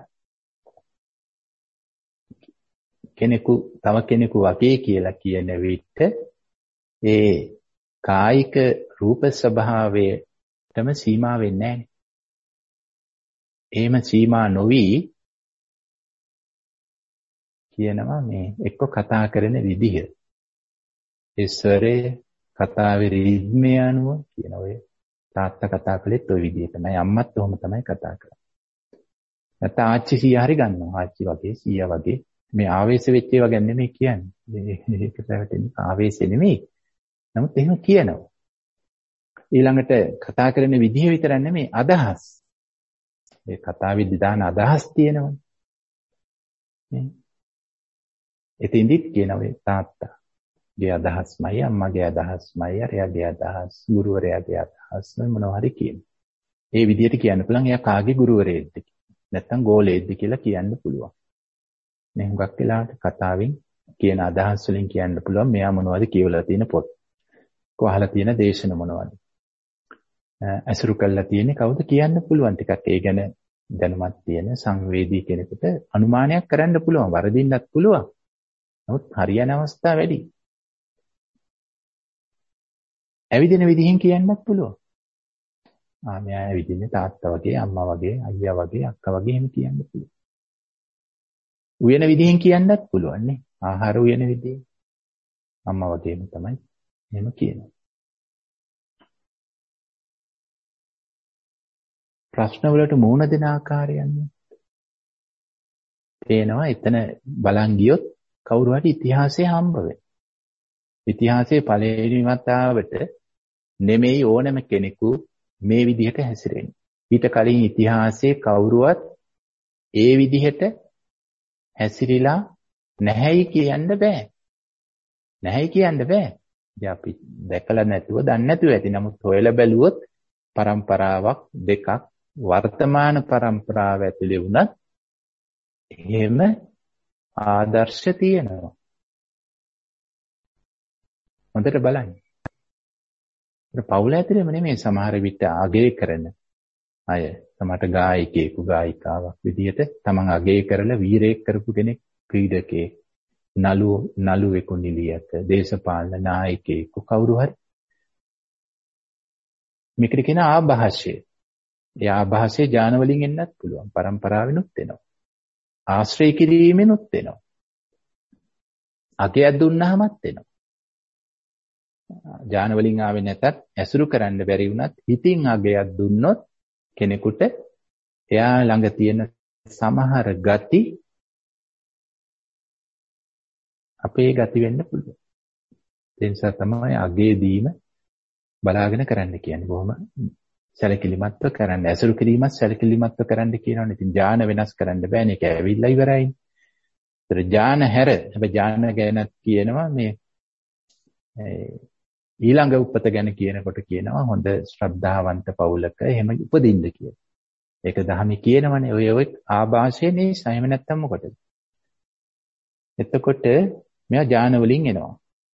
තව කෙනෙකු වගේ කියලා කියන විට ඒ කායික රූප ස්වභාවයටම සීමා වෙන්නේ නැහැ. එහෙම සීමා නොවි කියනවා මේ එක්ක කතා කරන විදිහ. ඒ ස්වරේ කතාවේ රිද්මය අනුව කියන ඔය තාත්තා කතා කළෙත් ওই විදිහටමයි අම්මත් ඔහොම තමයි කතා කරන්නේ. නැත්නම් ආච්චි සීයා හරි ගන්නවා. ආච්චි වගේ සීයා වගේ මේ ආවේශ වෙච්ච ඒවා ගැන නෙමෙයි කියන්නේ. මේක පැවැටෙන ආවේශෙ නෙමෙයි. නමුත් එහෙම කියනවා. ඊළඟට කතා කරන විදිහ විතරක් නෙමෙයි අදහස්. මේ කතාවේදී දාන අදහස් තියෙනවනේ. නේ? එතින්දිත් කියනවා තාත්තගේ අදහස්මයි අම්මගේ අදහස්මයි අරයාගේ අදහස් ගුරුවරයාගේ අදහස් මොනවා හරි කියන. ඒ විදිහට කියන්න පුළුවන් එයා කාගේ ගුරුවරයෙක්ද නැත්නම් ගෝලයෙක්ද කියලා කියන්න පුළුවන්. මේ හුඟක් වෙලාවට කතාවෙන් කියන අදහස් වලින් කියන්න පුළුවන් මෙයා මොනවද කියවලා තියෙන පොත්. කොහලා තියෙන දේශන මොනවද? අසුරු කළා තියෙන්නේ කවුද කියන්න පුළුවන් ටිකක් ඒ ගැන දැනුමක් තියෙන සංවේදී කෙනෙකුට අනුමානයක් කරන්න පුළුවන් වරදින්නත් පුළුවන්. නමුත් හරියන අවස්ථා වැඩි. ඇවිදින විදිහෙන් කියන්නත් පුළුවන්. මෙයා ඇවිදින්නේ තාත්තා වගේ, අම්මා වගේ, අයියා වගේ, අක්කා වගේ එහෙම කියන්න පුළුවන්. උයන විදිහෙන් කියන්නත් පුළුවන් නේ. ආහාර උයන විදිහෙන්. අම්මා වගේම තමයි එහෙම කියනවා. ප්‍රශ්න වලට මුහුණ දෙන ආකාරයන්නේ. පේනවා එතන බලන් ගියොත් කවුරු හරි ඉතිහාසයේ හම්බ වෙයි. ඉතිහාසයේ පළවෙනි වතාවට නෙමෙයි ඕනම කෙනෙකු මේ විදිහට හැසිරෙන්නේ. ඊට කලින් ඉතිහාසයේ කවුරුවත් ඒ විදිහට හැසිරීලා නැහැයි කියන්න බෑ. නැහැයි කියන්න බෑ. ඉතින් අපි දැකලා නැතුව දන්නේ නැතුව ඇති. නමුත් හොයලා බැලුවොත් પરම්පරාවක් දෙකක් වර්තමාන પરම්පරාව ඇතුලේ වුණත් එහෙම ආදර්ශ තියෙනවා. හොඳට බලන්න. පවුල ඇතුලේම නෙමෙයි සමහර විට අගය කරන අය. සමහරට ගායකයෙකු ගායිකාවක් විදියට තමන් අගය කරලා වීරයෙක් කරපු කෙනෙක්, ක්‍රීඩකයෙක්, නළුවෙකු නිලියක, දේශපාලන නායකයෙකු කවුරු හරි. මේකට කියන ආభాෂය. ඒ ආభాෂය ඥාන වලින් එන්නත් පුළුවන්. પરම්පරාවෙනුත් එනවා. ආශ්‍රය කිරීමෙනුත් එනවා. අගයක් දුන්නාමත් එනවා. ඥාන වලින් ආවේ නැතත් ඇසුරු කරන්න බැරි වුණත් හිතින් අගයක් දුන්නොත් කෙනෙකුට එයා ළඟ තියෙන සමහර ගති අපේ ගති වෙන්න පුළුවන්. ඒ නිසා තමයි අගේ දීම බලාගෙන කරන්න කියන්නේ. බොහොම සැලකිලිමත්ව කරන්න. ඇසුරු කිරීමත් සැලකිලිමත්ව කරන්න කියනවනේ. ඉතින් ඥාන වෙනස් කරන්න බෑනේ. ඒක ඇවිල්ලා ඉවරයි. ඒතර ඥාන හැර හැබැයි ඥාන ගැනත් කියනවා මේ ඊළඟ උපත ගැන කියනකොට කියනවා හොඳ ශ්‍රද්ධාවන්ත පවුලක එහෙම උපදින්න කියලා. ඒක දහමේ කියනවනේ. ඔය ආభాෂයේ නිසා. එහෙම නැත්තම් මොකටද? එතකොට මෙයා ඥාන වලින් එනවා.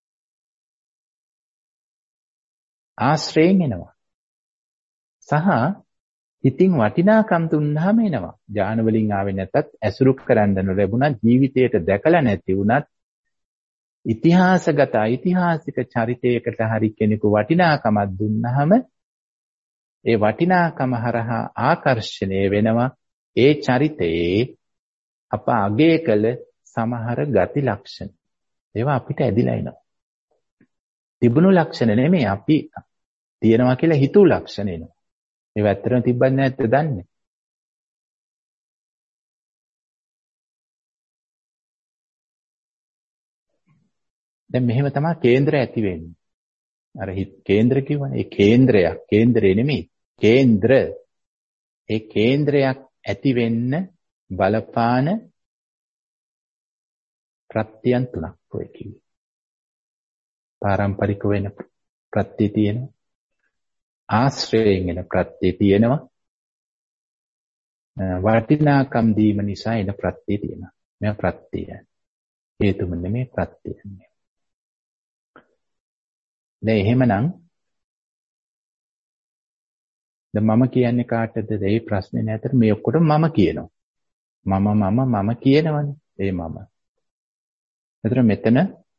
ආශ්‍රයෙන් එනවා. සහ හිතින් වටිනාකම් දුන්නාම එනවා. ඥාන වලින් ආවේ නැතත් ඇසුරු කරන්න නොලැබුණත් ජීවිතයට දැකලා නැති වුණත් ඉතිහාසගත ඓතිහාසික චරිතයකට හරි කෙනෙකු වටිනාකමක් දුන්නාම ඒ වටිනාකම හරහා ආකර්ෂණය වෙනවා ඒ චරිතයේ අප අගය කළ සමහර ගති ලක්ෂණ. ඒවා අපිට ඇදිලා එනවා. තිබුණු ලක්ෂණ නෙමෙයි අපි තියනවා කියලා හිතුව ලක්ෂණ එනවා. ඒව ඇත්තටම තිබ්බත් නැත්ද දන්නේ. දැන් මෙහෙම තමයි කේන්ද්‍ර ඇති වෙන්නේ. අර කේන්ද්‍ර කියවනේ ඒ කේන්ද්‍රයක්. කේන්ද්‍රේ නෙමෙයි. කේන්ද්‍ර. ඒ කේන්ද්‍රයක් ඇති වෙන්න බලපාන ප්‍රත්‍යයන් තුනක් ඔය කිව්වේ. පාරම්පරික වෙන ප්‍රත්‍ය තියෙනවා. ආශ්‍රයෙන් එන ප්‍රත්‍ය තියෙනවා. වටිනාකම් දීම නිසා එන ප්‍රත්‍ය තියෙනවා. මේ ප්‍රත්‍යය. හේතුම නෙමෙයි ප්‍රත්‍යය. දැන් එහෙමනම් දැන් මම කියන්නේ කාටද? ඒ ප්‍රශ්නේ නැතර මේ ඔක්කොටම මම කියනවා. මම කියනවනේ. ඒ මම. එතන මෙතන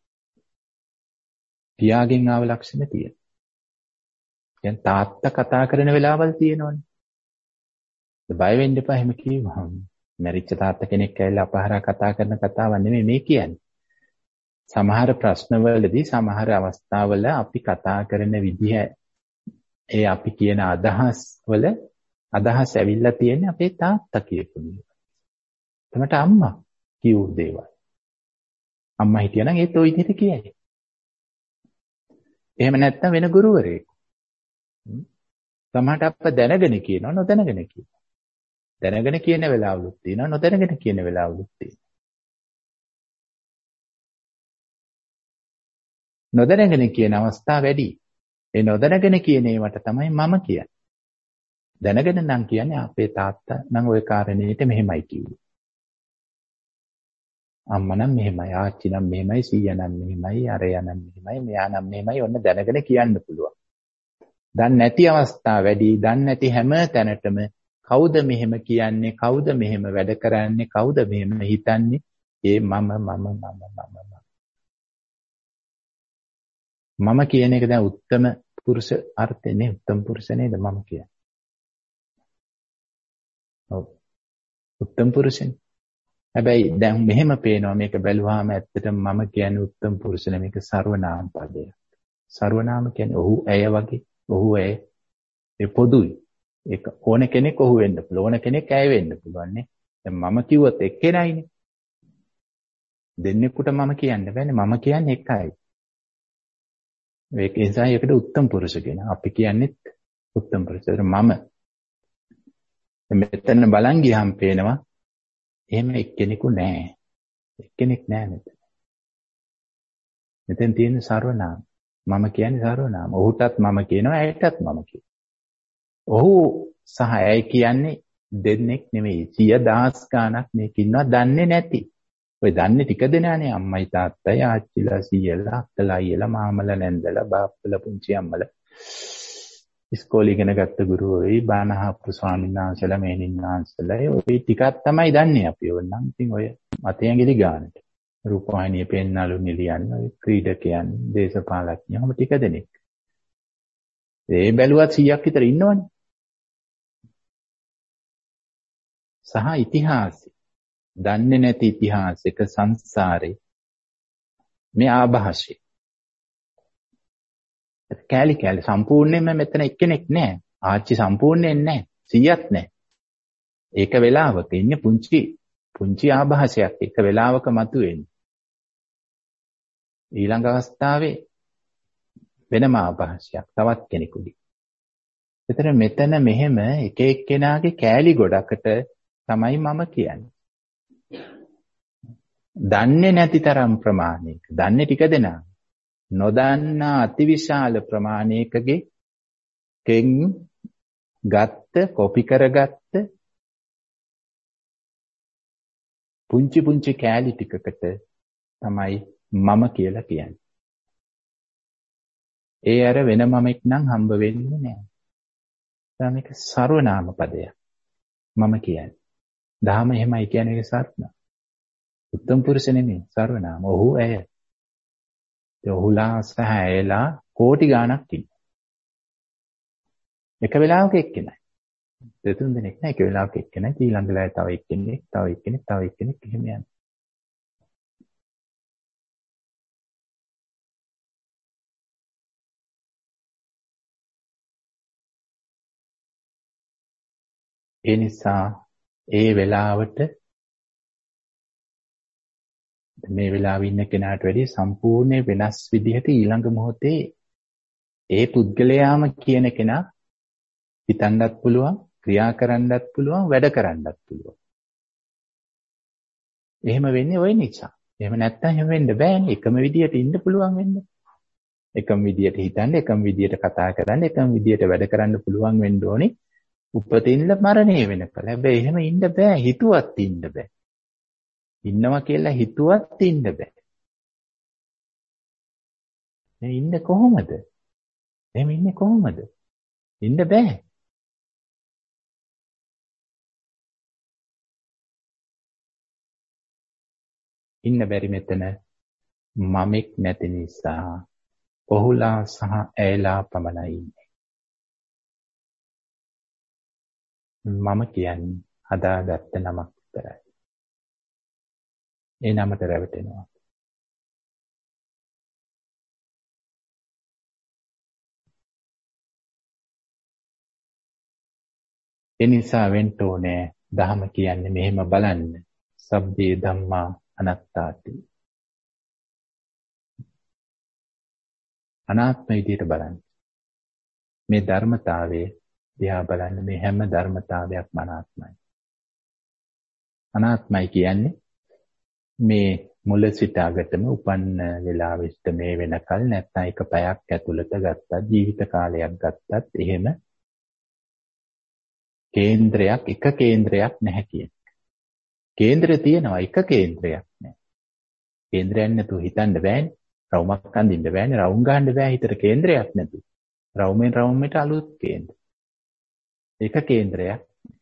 පියාගෙන් ආව ලක්ෂණ තියෙනවා. දැන් තාත්තා කතා කරන වෙලාවල් තියෙනවනේ. බය වෙන්න එපා එහෙම කිව්වහම. මැරිච්ච තාත්තා කෙනෙක් ඇවිල්ලා අපහරා කතා කරන කතාවක් නෙමෙයි මේ කියන්නේ. සමහර ප්‍රශ්නවලදී සමහර අවස්ථාවල අපි කතා කරන විදිහ ඒ අපි කියන අදහස් ඇවිල්ලා තියෙන්නේ අපේ තාත්තා කියපු දේ. තමට අම්මා කියු දේවල්. අම්මා හිටියනම් ඒත් ওই විදිහට කියයි. එහෙම නැත්නම් වෙන ගුරුවරයෙක්. සමහරට අප්ප දැනගෙන කියනවා නොදැනගෙන කියනවා. දැනගෙන කියන වෙලාවලුත් තියෙනවා නොදැනගෙන කියන වෙලාවලුත් තියෙනවා. නොදැනගෙන කියන අවස්ථා වැඩි. ඒ නොදැනගෙන කියන ඒවට තමයි මම කියන්නේ. දැනගෙන නම් කියන්නේ අපේ තාත්තා නම් ওই කාරණේට මෙහෙමයි කිව්වේ. අම්මා නම් මෙහෙමයි, ආච්චි නම් මෙහෙමයි, සීයා නම් මෙහෙමයි, අරයා නම් මෙහෙමයි, මෙයා නම් මෙහෙමයි ඔන්න දැනගෙන කියන්න පුළුවන්. දන්නේ නැති අවස්ථා වැඩි. දන්නේ නැති හැම තැනටම කවුද මෙහෙම කියන්නේ, කවුද මෙහෙම වැඩ කරන්නේ, කවුද මෙහෙම හිතන්නේ? ඒ මම කියන එක දැන් උත්තම පුරුෂ අර්ථේ නේ. උත්තම පුරුෂ නේද මම කියන්නේ. ඔව්. උත්තම පුරුෂනේ. හැබැයි දැන් මෙහෙම පේනවා මේක බැලුවාම ඇත්තටම මම කියන්නේ උත්තම පුරුෂ නෙමෙයි. මේක සර්වනාම පදයක්. සර්වනාම කියන්නේ ඔහු ඇය වගේ. ඔහු ඇය. ඒ පොදුයි. ඒක ඕන කෙනෙක් ඔහු වෙන්න පුළුවන්. ඕන කෙනෙක් ඇය වෙන්න පුළුවන් නේ. දැන් මම කිව්වොත් එක්කෙනයිනේ. දෙන්නෙකුට මම කියන්න බෑනේ. මම කියන්නේ එකයි. ඒක නිසා ඒකට උත්තම පුරුෂ කියන. අපි කියන්නේත් උත්තම පුරුෂ. මම මෙතන බලන් ගියාම පේනවා එහෙම එක්කෙනෙකු නෑ. එක්කෙනෙක් නෑ මෙතන. මෙතෙන් තියෙන සර්වනාම. මම කියන්නේ සර්වනාම. ඔහුටත් මම කියනවා, ඇයටත් මම කියනවා. ඔහු සහ ඇය කියන්නේ දෙන්නෙක් නෙමෙයි. 100,000 ගණක් මේක ඉන්නවා දන්නේ නැති. ඔය දන්නේ ටික දෙනානේ. අම්මයි තාත්තයි ආච්චිලා සීයලා අක්කලා අයියලා මාමලා නැන්දලා බාප්පලා පුංචි අම්මලා. ඉස්කෝලේ ඉගෙන ගත්ත ගුරුවරයෝ බණ අහපු ස්වාමීන් වහන්සේලා මේනින් වහන්සේලා ඔය ටිකක් තමයි දන්නේ අපි. ඕනනම් ඉතින් ඔය මතයන්ගෙලි ගන්නට. රූපවාහිනිය පෙන්නලු නිලියන් ඔය ක්‍රීඩකයන් දේශපාලඥයෝම ටික දෙනෙක්. ඒ බැලුවත් 100ක් විතර ඉන්නවනේ. සහ ඉතිහාසය. දන්නේ නැති ඉතිහාසයක සංසාරේ මේ ආభాෂය. කැලි කැලි සම්පූර්ණයෙන්ම මෙතන එක්කෙනෙක් නැහැ. ආච්චි සම්පූර්ණයෙන් නැහැ. 100ක් නැහැ. ඒක වෙලාවක ඉන්නේ පුංචි ආభాෂයක් එක වෙලාවක මතුවෙන්නේ. ඊළඟ අවස්ථාවේ වෙනම ආభాෂයක් තවත් කෙනෙකුගේ. ඒතර මෙතන මෙහෙම එක එක්කෙනාගේ කැලි ගොඩකට තමයි මම කියන්නේ. දන්නේ නැති තරම් ප්‍රමාණයක. දන්නේ ටික දෙනා. නොදන්නා අතිවිශාල ප්‍රමාණයකගේ කෙන් ගත්ත කොපි කරගත්ත පුංචි කෑලි ටිකකට තමයි මම කියලා කියන්නේ. ඒ අර වෙන මමෙක් නම් හම්බ වෙන්නේ නැහැ. මේක සර්වනාම පදයක්. මම කියන්නේ. දහම එහෙමයි කියන්නේ ඒක සත්‍ය. උත්තම පුරුෂ නෙමෙයි සර්වනාම. ඔහු ඇය. ඔහුලා සහ ඇයලා කෝටි ගාණක් ඉන්නවා. එක වෙලාවක එක්කෙනයි. දෙතුන් දෙනෙක් නෑ එක වෙලාවක එක්කෙනයි. ඊළඟ වෙලාවේ තව එක්කෙනෙක් එහෙම යනවා. ඒ නිසා ඒ වෙලාවට මේ වෙලාවේ ඉන්න කෙනාට වැඩිය සම්පූර්ණ වෙනස් විදිහට ඊළඟ මොහොතේ ඒ පුද්ගලයාම කියන කෙනා හිතන්නත් පුළුවන්, ක්‍රියා කරන්නත් පුළුවන්, වැඩ කරන්නත් පුළුවන්. එහෙම වෙන්නේ ওই නිසා. එහෙම නැත්නම් එහෙම වෙන්න බෑනේ. එකම විදිහට ඉන්න පුළුවන් වෙන්න. එකම විදිහට හිතන්න, එකම විදිහට කතා කරන්න, එකම විදිහට වැඩ කරන්න පුළුවන් වෙන්න ඕනේ. උපතින්ද මරණය වෙනකල්. හැබැයි එහෙම ඉන්න බෑ. හිතුවත් ඉන්න බෑ. ඉන්නවා කියලා හිතුවත් ඉන්න බෑ. මේ ඉන්නේ කොහොමද? එහෙම ඉන්නේ කොහොමද? ඉන්න බෑ. ඉන්න බැරි මෙතන මමෙක් නැති නිසා ඔහුලා සහ ඇයලා පමණයි ඉන්නේ. මම කියන්නේ හදාගත්ත නමක් විතරයි. ඒ නමට රැවටෙනවා. ඒ නිසා වෙන්න ඕනේ ධහම කියන්නේ මෙහෙම බලන්න. සබ්බේ ධම්මා අනාත්තාති. අනාත්ම විදියට බලන්න. මේ ධර්මතාවයේ දිහා බලන්න මේ හැම ධර්මතාවයක්ම අනාත්මයි. අනාත්මයි කියන්නේ මේ මුල සිට අගටම උපන්න වෙලාවෙ සිට මේ වෙනකල් නැත්නම් එක පැයක් ඇතුළත ගත්තත් ජීවිත කාලයක් ගත්තත් එහෙම එක කේන්ද්‍රයක් නැහැ කියන එක. කේන්ද්‍රය තියෙනවා එක කේන්ද්‍රයක් නැහැ. කේන්ද්‍රයක් නැතුව හිතන්න බෑනේ. රවුමක් අඳින්න බෑනේ. රවුම් ගන්න බෑ හිතට කේන්ද්‍රයක් නැතුව. රවුමෙන් රවුමට අලුත් කේන්ද්‍ර. එක කේන්ද්‍රයක්.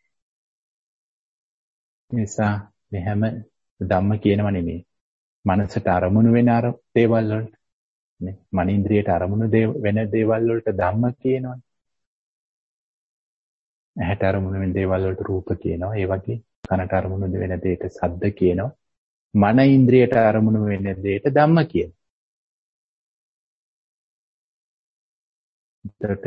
නිසා මේ හැම ධම්ම කියනව නෙමෙයි. මනසට අරමුණු වෙන දේවල් වලට නේ. මනින්ද්‍රියට අරමුණු වෙන දේවල් වලට ධම්ම කියනවනේ. ඇහැට අරමුණු වෙන දේවල් වලට රූප කියනවා. ඒ වගේ කනට අරමුණු වෙන දෙයට ශබ්ද කියනවා. මන ඉන්ද්‍රියට අරමුණු වෙන දෙයට ධම්ම කියනවා. එතකොට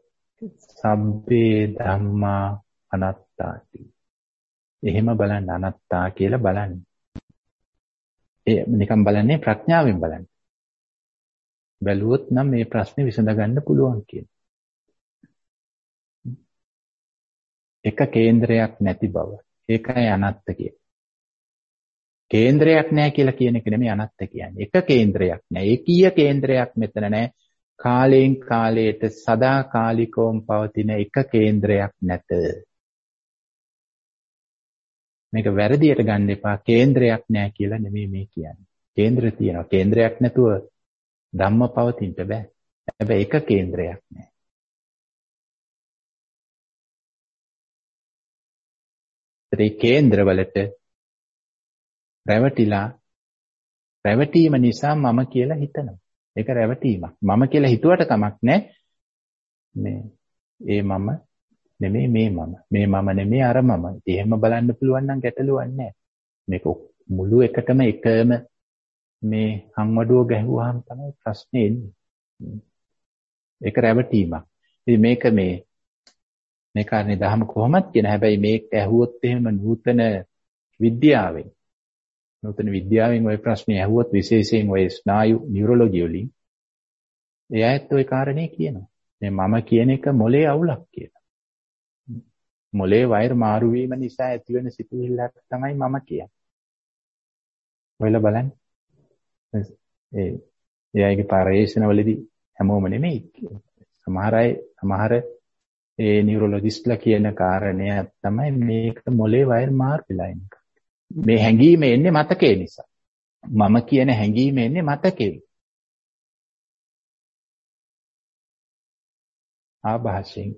සබ්බේ ධම්මා අනාත්තාති. එහෙම බලන්න අනාත්තා කියලා බලන්න. ඒ නිකන් බලන්නේ ප්‍රඥාවෙන් බලන්න. බැලුවොත් නම් මේ ප්‍රශ්නේ විසඳ ගන්න පුළුවන් කියන. එක කේන්ද්‍රයක් නැති බව. ඒකයි අනත්ත කියන්නේ. කේන්ද්‍රයක් නැහැ කියලා කියන එක නෙමෙයි අනත්ත කියන්නේ. එක කේන්ද්‍රයක් නැහැ. ඒකීය කේන්ද්‍රයක් මෙතන නැහැ. කාලයෙන් කාලයට සදාකාලිකවම පවතින එක කේන්ද්‍රයක් නැත. මේක වැරදියට ගන්න එපා. කේන්ද්‍රයක් නැහැ කියලා නෙමෙයි මේ කියන්නේ. කේන්ද්‍ර තියෙනවා. කේන්ද්‍රයක් නැතුව ධම්ම පවතින්න බෑ. හැබැයි එක කේන්ද්‍රයක් නැහැ. ඒ කේන්ද්‍රවලට රැවටීම නිසා මම කියලා හිතනවා. ඒක රැවටීමක්. මම කියලා හිතුවට කමක් නැහැ. ඒ මම නෙමෙයි මේ මම. මේ මම නෙමෙයි අර මම. එහෙම බලන්න පුළුවන් නම් ගැටලුවක් නැහැ. මේක මුළු එකටම එකම මේ හංවඩුව ගැහුවාම තමයි ප්‍රශ්නේ එන්නේ. ඒක රැවටීමක්. ඉතින් මේක මේ කාරණේ දහම කොහොමද කියන හැබැයි මේක ඇහුවොත් එහෙම නූතන විද්‍යාවෙන් ওই ප්‍රශ්නේ ඇහුවොත් විශේෂයෙන් ওই ස්නායු නියුරොලොජි වලින් එයාත් ওই කාරණේ කියනවා. මේ මම කියන එක මොලේ අවුලක් කියලා. මොලේ වෛර් මාරු වීම නිසා ඇතිවෙන සිතුවිල්ලක් තමයි මම කියන්නේ. ඔයලා බලන්න. එයාගේ පරිශනාවලදී හැමෝම නෙමෙයි. සමහර ඒ නියුරොලොජිස්ට්ලා කියන කාරණය තමයි මේක මොලේ වෛර් මාරු වෙලා ඉන්න. මේ හැඟීම එන්නේ මතකේ නිසා. මම කියන හැඟීම එන්නේ මතකේ. ආభాෂයෙන්.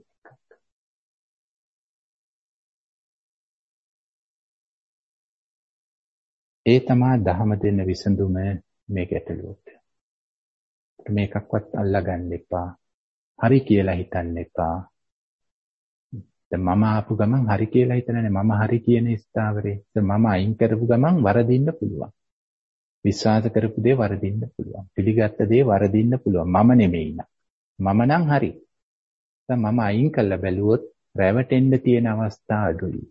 ඒ තමයි ධහම දෙන්න විසඳුම මේ ගැටලුවට. මේකක්වත් අල්ලගන්න එපා. හරි කියලා හිතන්න එපා. දැන් මම ආපු ගමන් හරි කියලා හිතනනේ මම හරි කියන ස්ථාවරේ. මම අයින් කරපු ගමන් වරදින්න පුළුවන්. විශ්වාස කරපු දේ වරදින්න පුළුවන්. පිළිගත්ත දේ වරදින්න පුළුවන්. මම නෙමෙයි නං. මම නම් හරි. දැන් මම අයින් කළා බැලුවොත් රැවටෙන්න තියෙන අවස්ථා අඩුයි.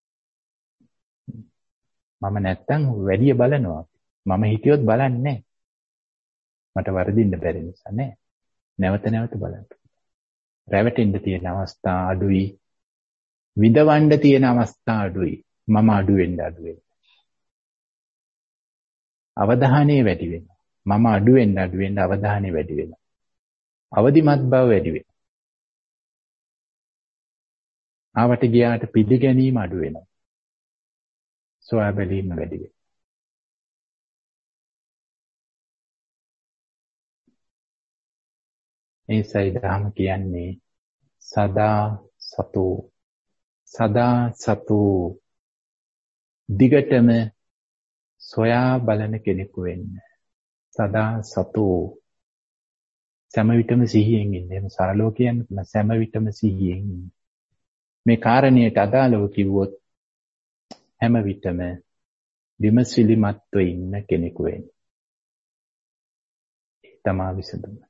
මම නැත්තම් වැඩි බලනවා. මම හිතියොත් බලන්නේ නැහැ. මට වරදින්න බැරි නිසා නෑ. නැවත බලන්න. රැවටෙන්න තියෙන අවස්ථා අඩුයි. විඳවන්න තියෙන අවස්ථා අඩුයි. මම අඩු වෙන්න. අවධානය වැඩි වෙනවා. මම අඩු වෙන්න අවධානය වැඩි වෙනවා. අවදිමත් බව වැඩි වෙනවා. ආවට ගියාට පිළිගැනීම අඩු වෙනවා. සොයා බැලීම වැඩි වෙනවා. මේ සයිදාම කියන්නේ සදා සතු දිගටම සොයා බලන කෙනෙකු වෙන්න. සදා සතු සෑම විටම සිහියෙන් ඉන්න. එහෙම සරලව කියන්න පුළුවන්. සෑම විටම සිහියෙන් ඉන්න. මේ කාරණයට අදාළව කිව්වොත් හැම විටම විමසිලිමත්ව ඉන්න කෙනෙකු වෙන්න. ඒ තමයි විසඳුම.